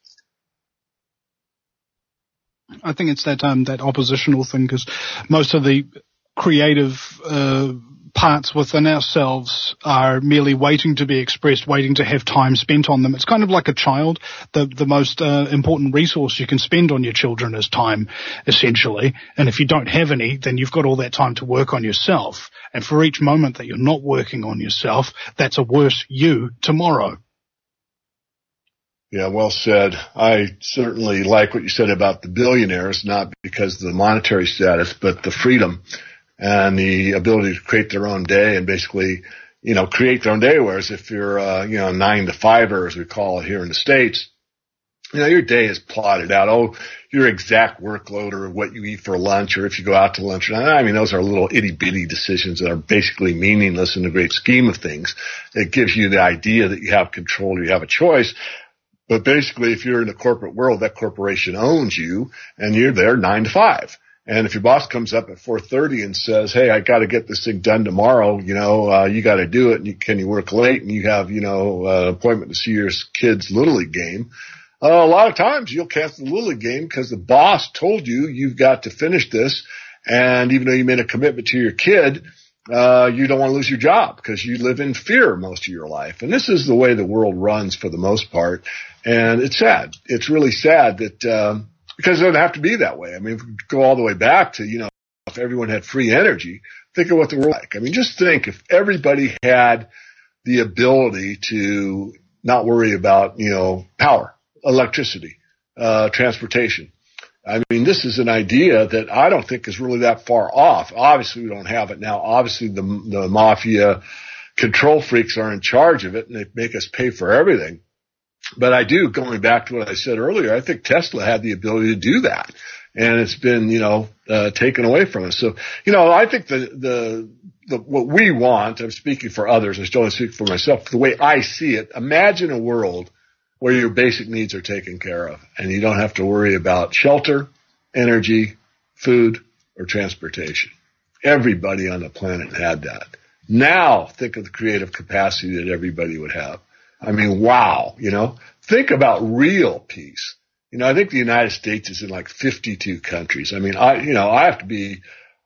I think it's that oppositional thing, because most of the creative parts within ourselves are merely waiting to be expressed, waiting to have time spent on them. It's kind of like a child. The most important resource you can spend on your children is time, essentially. And if you don't have any, then you've got all that time to work on yourself. And for each moment that you're not working on yourself, that's a worse you tomorrow. Yeah, well said. I certainly like what you said about the billionaires, not because of the monetary status, but the freedom and the ability to create their own day and basically, create their own day. Whereas if you're, 9 to 5er, as we call it here in the States, your day is plotted out. Oh, your exact workload or what you eat for lunch or if you go out to lunch. I mean, those are little itty bitty decisions that are basically meaningless in the great scheme of things. It gives you the idea that you have control, you have a choice. But basically, if you're in the corporate world, that corporation owns you, and you're there 9 to 5. And if your boss comes up at 4:30 and says, "Hey, I got to get this thing done tomorrow," you got to do it. And can you work late? And you have, an appointment to see your kid's Little League game. A lot of times you'll cancel the Little League game because the boss told you you've got to finish this. And even though you made a commitment to your kid, you don't want to lose your job because you live in fear most of your life. And this is the way the world runs for the most part. And it's sad. It's really sad that, because it doesn't have to be that way. I mean, if we go all the way back to, if everyone had free energy, think of what the world like. I mean, just think if everybody had the ability to not worry about, power, electricity, transportation. I mean, this is an idea that I don't think is really that far off. Obviously, we don't have it now. Obviously, the mafia control freaks are in charge of it, and they make us pay for everything. But I do, going back to what I said earlier, I think Tesla had the ability to do that, and it's been, taken away from us. So, I think the what we want, I'm speaking for others, I still don't speak for myself, the way I see it, imagine a world where your basic needs are taken care of and you don't have to worry about shelter, energy, food, or transportation. Everybody on the planet had that. Now think of the creative capacity that everybody would have. I mean, wow, think about real peace. I think the United States is in like 52 countries. I mean, I have to be,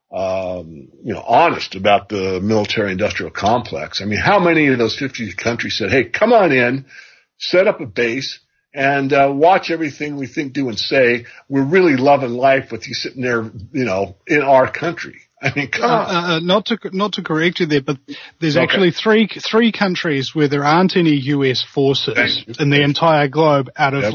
honest about the military industrial complex. I mean, how many of those 50 countries said, hey, come on in, set up a base, and watch everything we think, do, and say. We're really loving life with you sitting there, in our country. I mean, come on. Not to correct you there, but there's actually three countries where there aren't any U.S. forces in the entire globe. Out of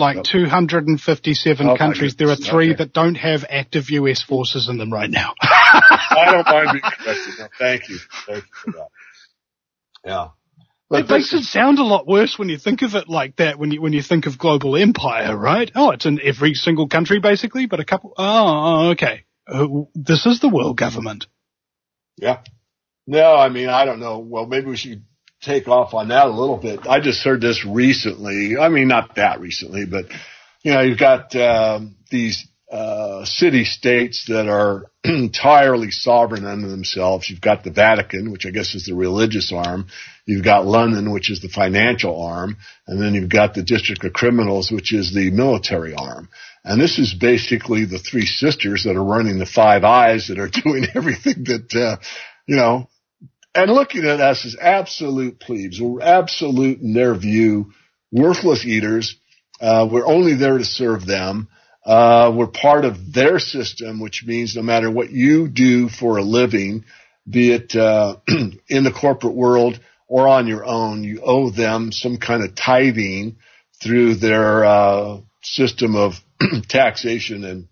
257 countries, there are 3 that don't have active U.S. forces in them right now. I don't mind being corrected. No, thank you for that. Yeah. It makes it sound a lot worse when you think of it like that, when you think of global empire, right? Oh, it's in every single country, basically, but a couple... Oh, okay. This is the world government. Yeah. No, I mean, I don't know. Well, maybe we should take off on that a little bit. I just heard this recently. I mean, not that recently, but, you've got these city-states that are entirely sovereign unto themselves. You've got the Vatican, which I guess is the religious arm. You've got London, which is the financial arm. And then you've got the District of Criminals, which is the military arm. And this is basically the three sisters that are running the Five Eyes that are doing everything that, and looking at us as absolute plebes. We're absolute, in their view, worthless eaters. We're only there to serve them. We're part of their system, which means no matter what you do for a living, be it in the corporate world or on your own, you owe them some kind of tithing through their system of taxation and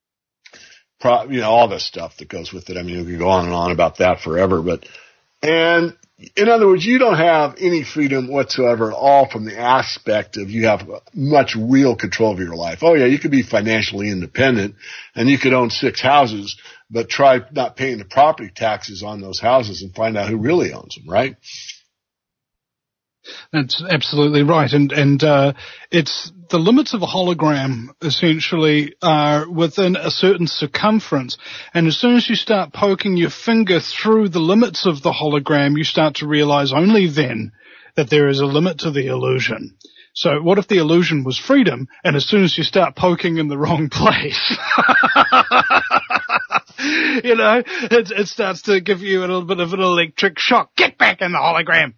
all this stuff that goes with it. I mean, we could go on and on about that forever, and in other words, you don't have any freedom whatsoever at all from the aspect of you have much real control of your life. Oh yeah, you could be financially independent and you could own 6 houses, but try not paying the property taxes on those houses and find out who really owns them, right? That's absolutely right. And it's the limits of a hologram essentially are within a certain circumference. And as soon as you start poking your finger through the limits of the hologram, you start to realize only then that there is a limit to the illusion. So what if the illusion was freedom, and as soon as you start poking in the wrong place, it starts to give you a little bit of an electric shock. Get back in the hologram.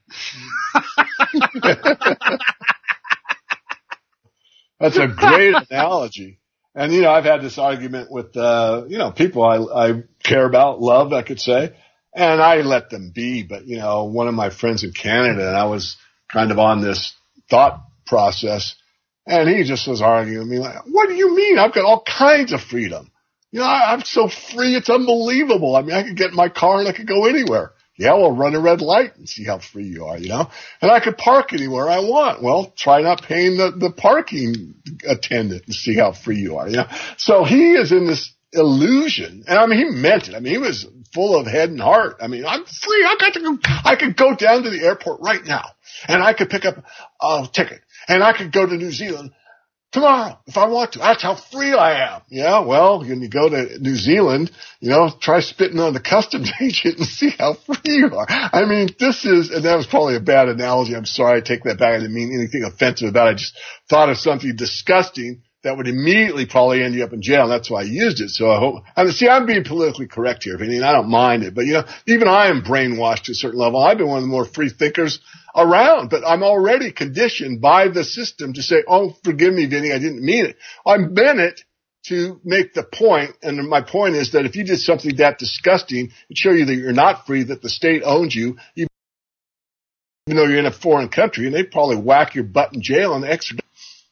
That's a great analogy. And, I've had this argument with, people I care about, love, I could say, and I let them be. But, one of my friends in Canada, and I was kind of on this thought process, and he just was arguing with me like, what do you mean? I've got all kinds of freedom. I'm so free, it's unbelievable. I mean, I could get in my car and I could go anywhere. Yeah, well, run a red light and see how free you are, And I could park anywhere I want. Well, try not paying the parking attendant and see how free you are, So he is in this illusion. And I mean, he meant it. I mean, he was full of head and heart. I mean, I'm free. I could go down to the airport right now and I could pick up a ticket and I could go to New Zealand tomorrow if I want to. That's how free I am. Yeah, well, when you go to New Zealand, try spitting on the customs agent and see how free you are. I mean, and that was probably a bad analogy. I'm sorry. I take that back. I didn't mean anything offensive about it. I just thought of something disgusting that would immediately probably end you up in jail. And that's why I used it. So I hope, I'm being politically correct here. I mean, I don't mind it, but even I am brainwashed to a certain level. I've been one of the more free thinkers around, but I'm already conditioned by the system to say, oh, forgive me, Vinny, I didn't mean it. I meant it to make the point, and my point is that if you did something that disgusting, it'd show you that you're not free, that the state owns you, even though you're in a foreign country, and they'd probably whack your butt in jail and extradite.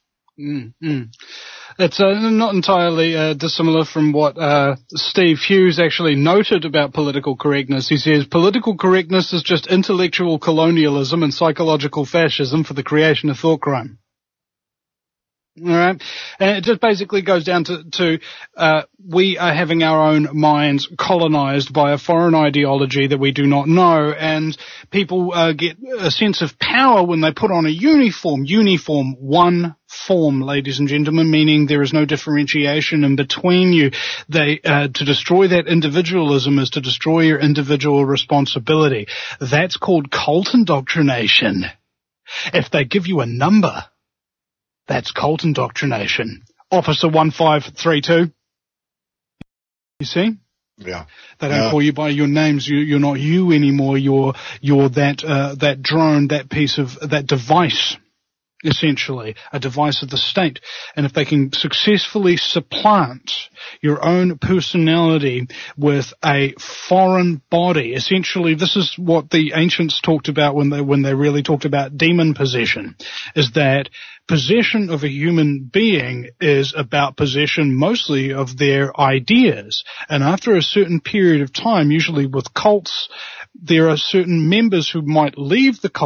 It's not entirely dissimilar from what Steve Hughes actually noted about political correctness. He says, political correctness is just intellectual colonialism and psychological fascism for the creation of thought crime. All right. And it just basically goes down to we are having our own minds colonized by a foreign ideology that we do not know, and people get a sense of power when they put on a uniform, one form, ladies and gentlemen, meaning there is no differentiation in between you. To destroy that individualism is to destroy your individual responsibility. That's called cult indoctrination. If they give you a number, that's cult indoctrination. Officer 1532. You see? Yeah. They don't call you by your names. You're not you anymore. You're that drone, that device, essentially, a device of the state. And if they can successfully supplant your own personality with a foreign body, essentially this is what the ancients talked about when they really talked about demon possession, is that possession of a human being is about possession mostly of their ideas. And after a certain period of time, usually with cults, there are certain members who might leave the cult,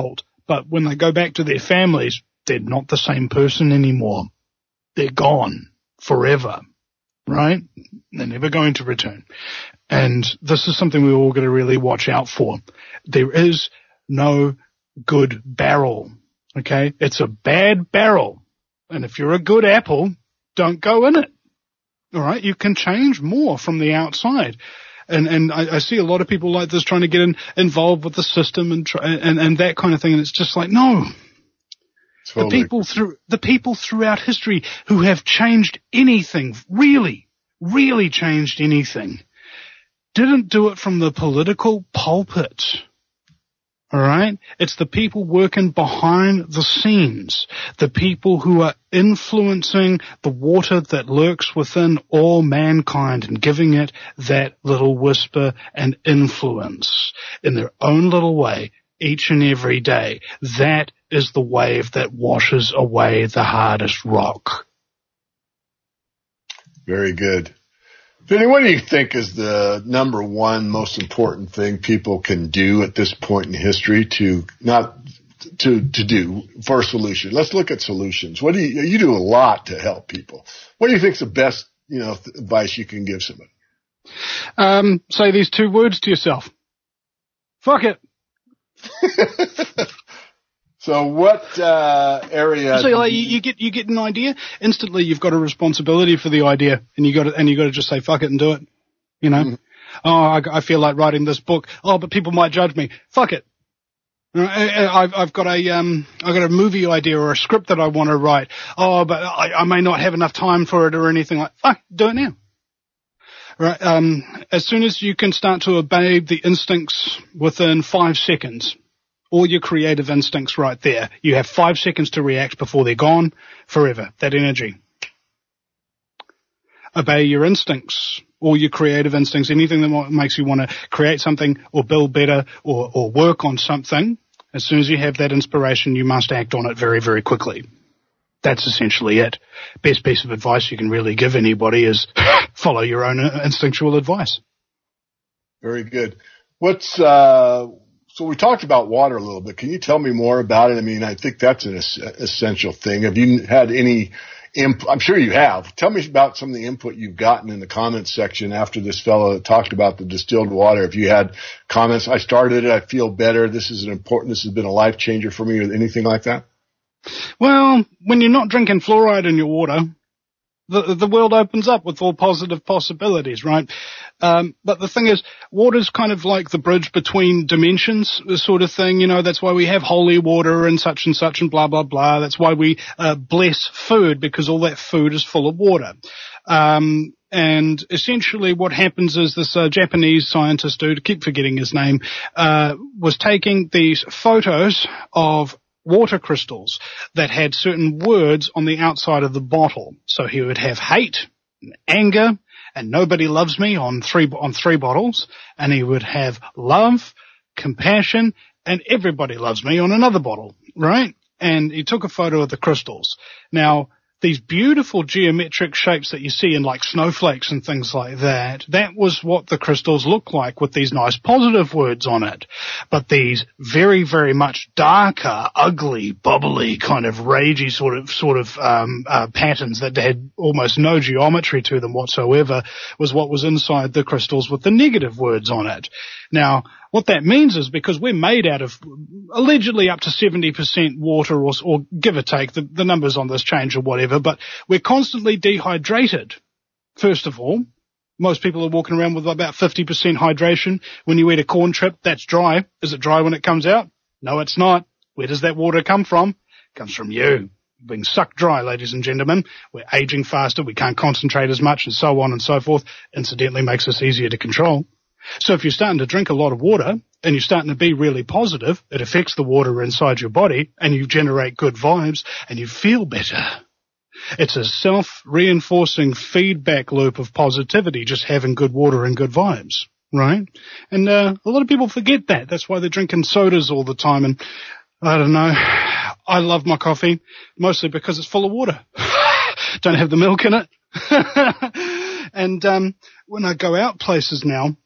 But when they go back to their families, they're not the same person anymore. They're gone forever, right? They're never going to return. And this is something we're all going to really watch out for. There is no good barrel, okay? It's a bad barrel. And if you're a good apple, don't go in it. All right? You can change more from the outside. And I see a lot of people like this trying to get involved with the system and that kind of thing. And it's just like, no. Totally. The people throughout history who have changed anything, really, really changed anything, didn't do it from the political pulpit. All right? It's the people working behind the scenes, the people who are influencing the water that lurks within all mankind and giving it that little whisper and influence in their own little way each and every day. That is the wave that washes away the hardest rock. Very good. Vinny, what do you think is the number one most important thing people can do at this point in history to do for a solution? Let's look at solutions. What do you do a lot to help people? What do you think is the best, advice you can give somebody? Say these two words to yourself. Fuck it. So what area? So like you get an idea instantly. You've got a responsibility for the idea, and you got to just say fuck it and do it. Mm-hmm. Oh, I feel like writing this book. Oh, but people might judge me. Fuck it. I've got a movie idea or a script that I want to write. Oh, but I may not have enough time for it or anything like. Fuck, do it now. Right. As soon as you can start to obey the instincts within 5 seconds. All your creative instincts right there. You have 5 seconds to react before they're gone forever. That energy. Obey your instincts, all your creative instincts, anything that makes you want to create something or build better or work on something. As soon as you have that inspiration, you must act on it very, very quickly. That's essentially it. Best piece of advice you can really give anybody is follow your own instinctual advice. Very good. So we talked about water a little bit. Can you tell me more about it? I mean, I think that's an essential thing. Have you had any I'm sure you have. Tell me about some of the input you've gotten in the comments section after this fellow talked about the distilled water. If you had comments, I started it, I feel better, this has been a life changer for me, or anything like that? Well, when you're not drinking fluoride in your water, the world opens up with all positive possibilities, right? But the thing is, water's kind of like the bridge between dimensions, sort of thing, that's why we have holy water and and blah, blah, blah. That's why we bless food, because all that food is full of water. And essentially what happens is this Japanese scientist dude, keep forgetting his name, was taking these photos of water crystals that had certain words on the outside of the bottle. So he would have hate, anger, and nobody loves me on three bottles, and he would have love, compassion, and everybody loves me on another bottle, right? And he took a photo of the crystals. Now, these beautiful geometric shapes that you see in like snowflakes and things like that, that was what the crystals look like with these nice positive words on it. But these very, very much darker, ugly, bubbly, kind of ragey sort of patterns that had almost no geometry to them whatsoever was what was inside the crystals with the negative words on it. Now, what that means is because we're made out of allegedly up to 70% water or give or take, the numbers on this change or whatever, but we're constantly dehydrated. First of all, most people are walking around with about 50% hydration. When you eat a corn chip, that's dry. Is it dry when it comes out? No, it's not. Where does that water come from? It comes from you. Being sucked dry, ladies and gentlemen. We're aging faster. We can't concentrate as much and so on and so forth. Incidentally, makes us easier to control. So if you're starting to drink a lot of water and you're starting to be really positive, it affects the water inside your body and you generate good vibes and you feel better. It's a self-reinforcing feedback loop of positivity, just having good water and good vibes, right? And a lot of people forget that. That's why they're drinking sodas all the time. And I don't know, I love my coffee mostly because it's full of water. Don't have the milk in it. And when I go out places now,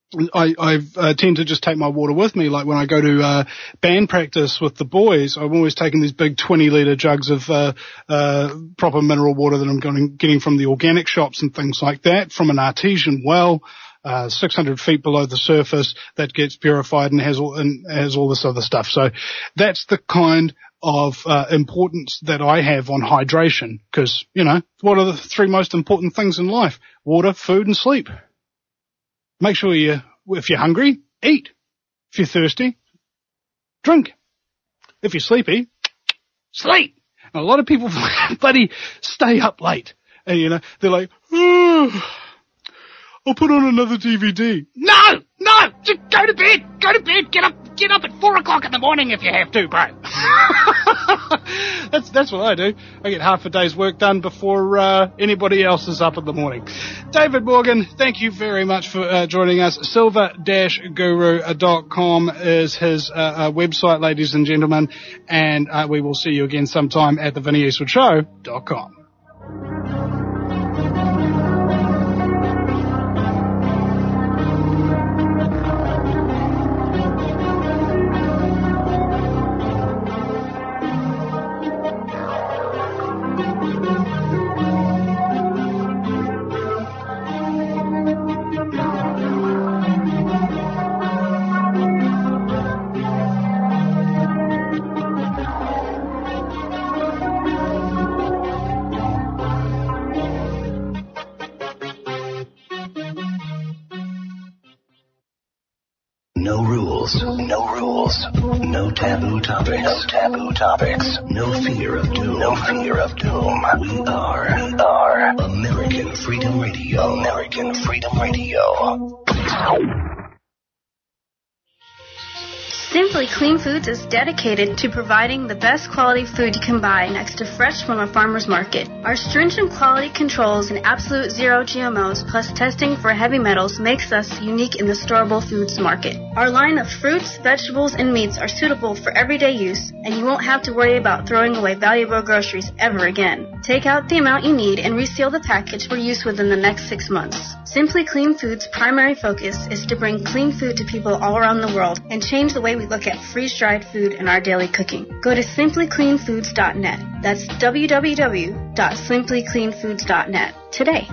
I tend to just take my water with me. Like when I go to band practice with the boys, I'm always taking these big 20-litre jugs of proper mineral water that I'm getting from the organic shops and things like that, from an artesian well, 600 feet below the surface, that gets purified and has all this other stuff. So that's the kind of importance that I have on hydration, because, you know, what are the three most important things in life? Water, food, and sleep. Make sure if you're hungry, eat. If you're thirsty, drink. If you're sleepy, sleep. And a lot of people bloody stay up late. And, you know, they're like, I'll put on another DVD. No! Just go to bed. Get up at 4 o'clock in the morning if you have to, bro. That's what I do. I get half a day's work done before anybody else is up in the morning. David Morgan, thank you very much for joining us. Silver-Guru.com is his website, ladies and gentlemen, and we will see you again sometime at the VinnyEastwoodShow.com. No taboo topics. No fear of doom. We are American Freedom Radio. Simply Clean Foods is dedicated to providing the best quality food you can buy next to fresh from a farmer's market. Our stringent quality controls and absolute zero GMOs plus testing for heavy metals makes us unique in the storable foods market. Our line of fruits, vegetables, and meats are suitable for everyday use, and you won't have to worry about throwing away valuable groceries ever again. Take out the amount you need and reseal the package for use within the next 6 months. Simply Clean Foods' primary focus is to bring clean food to people all around the world and change the way we look at freeze-dried food in our daily cooking. Go to simplycleanfoods.net. That's www.simplycleanfoods.net today.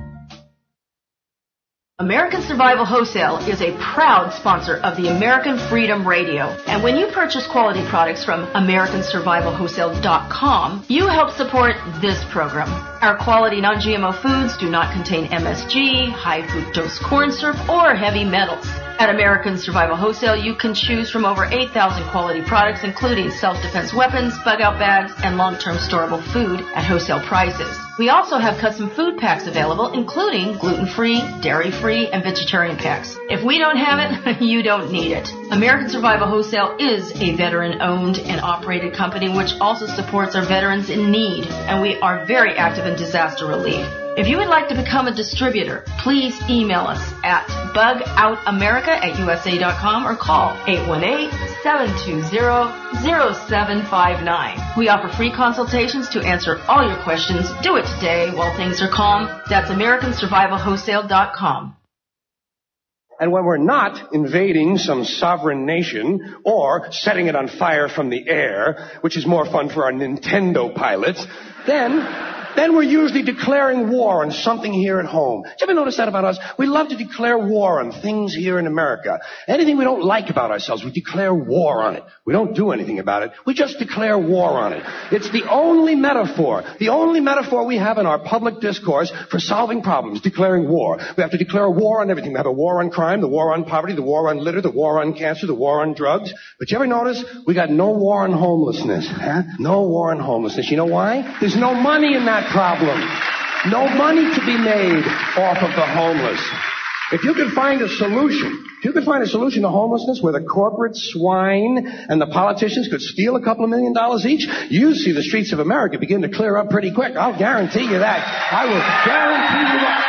American Survival Wholesale is a proud sponsor of the American Freedom Radio. And when you purchase quality products from AmericanSurvivalWholesale.com, you help support this program. Our quality non-GMO foods do not contain MSG, high fructose corn syrup, or heavy metals. At American Survival Wholesale, you can choose from over 8,000 quality products, including self-defense weapons, bug-out bags, and long-term storable food at wholesale prices. We also have custom food packs available, including gluten-free, dairy-free, and vegetarian packs. If we don't have it, you don't need it. American Survival Wholesale is a veteran-owned and operated company which also supports our veterans in need, and we are very active in disaster relief. If you would like to become a distributor, please email us at bugoutamerica@usa.com or call 818-720-0759. We offer free consultations to answer all your questions. Do it today while things are calm. That's AmericanSurvivalWholesale.com. And when we're not invading some sovereign nation or setting it on fire from the air, which is more fun for our Nintendo pilots, then we're usually declaring war on something here at home. Did you ever notice that about us? We love to declare war on things here in America. Anything we don't like about ourselves, we declare war on it. We don't do anything about it. We just declare war on it. It's the only metaphor we have in our public discourse for solving problems, declaring war. We have to declare war on everything. We have a war on crime, the war on poverty, the war on litter, the war on cancer, the war on drugs. But you ever notice we got no war on homelessness? Huh? No war on homelessness. You know why? There's no money in that problem. No money to be made off of the homeless. If you could find a solution to homelessness where the corporate swine and the politicians could steal a couple of $1 million each, you see the streets of America begin to clear up pretty quick. I'll guarantee you that. I will guarantee you that.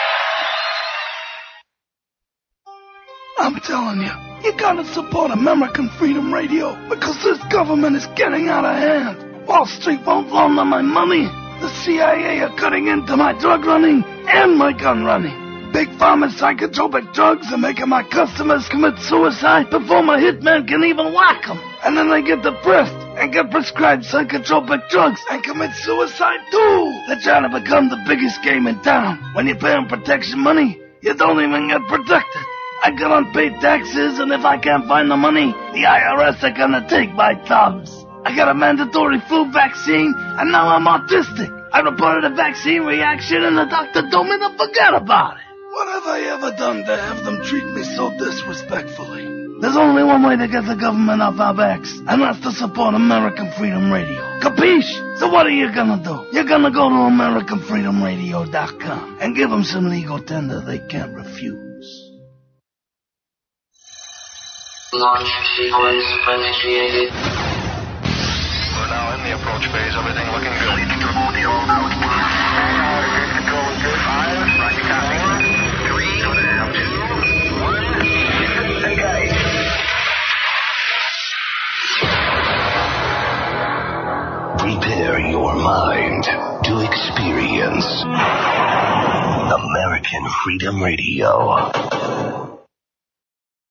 I'm telling you, you gotta support American Freedom Radio because this government is getting out of hand. Wall Street won't launder my money. The CIA are cutting into my drug running and my gun running. Big Pharma psychotropic drugs are making my customers commit suicide before my hitman can even whack them. And then they get depressed and get prescribed psychotropic drugs and commit suicide too. They're trying to become the biggest game in town. When you pay them protection money, you don't even get protected. I got unpaid taxes, and if I can't find the money, the IRS are gonna take my thumbs. I got a mandatory flu vaccine, and now I'm autistic. I reported a vaccine reaction, and the doctor told me to forget about it. What have I ever done to have them treat me so disrespectfully? There's only one way to get the government off our backs, and that's to support American Freedom Radio. Capiche? So what are you gonna do? You're gonna go to AmericanFreedomRadio.com and give them some legal tender they can't refuse. Launch sequence initiated. We're now in the approach phase. Everything looking good. Prepare your mind to experience American Freedom Radio.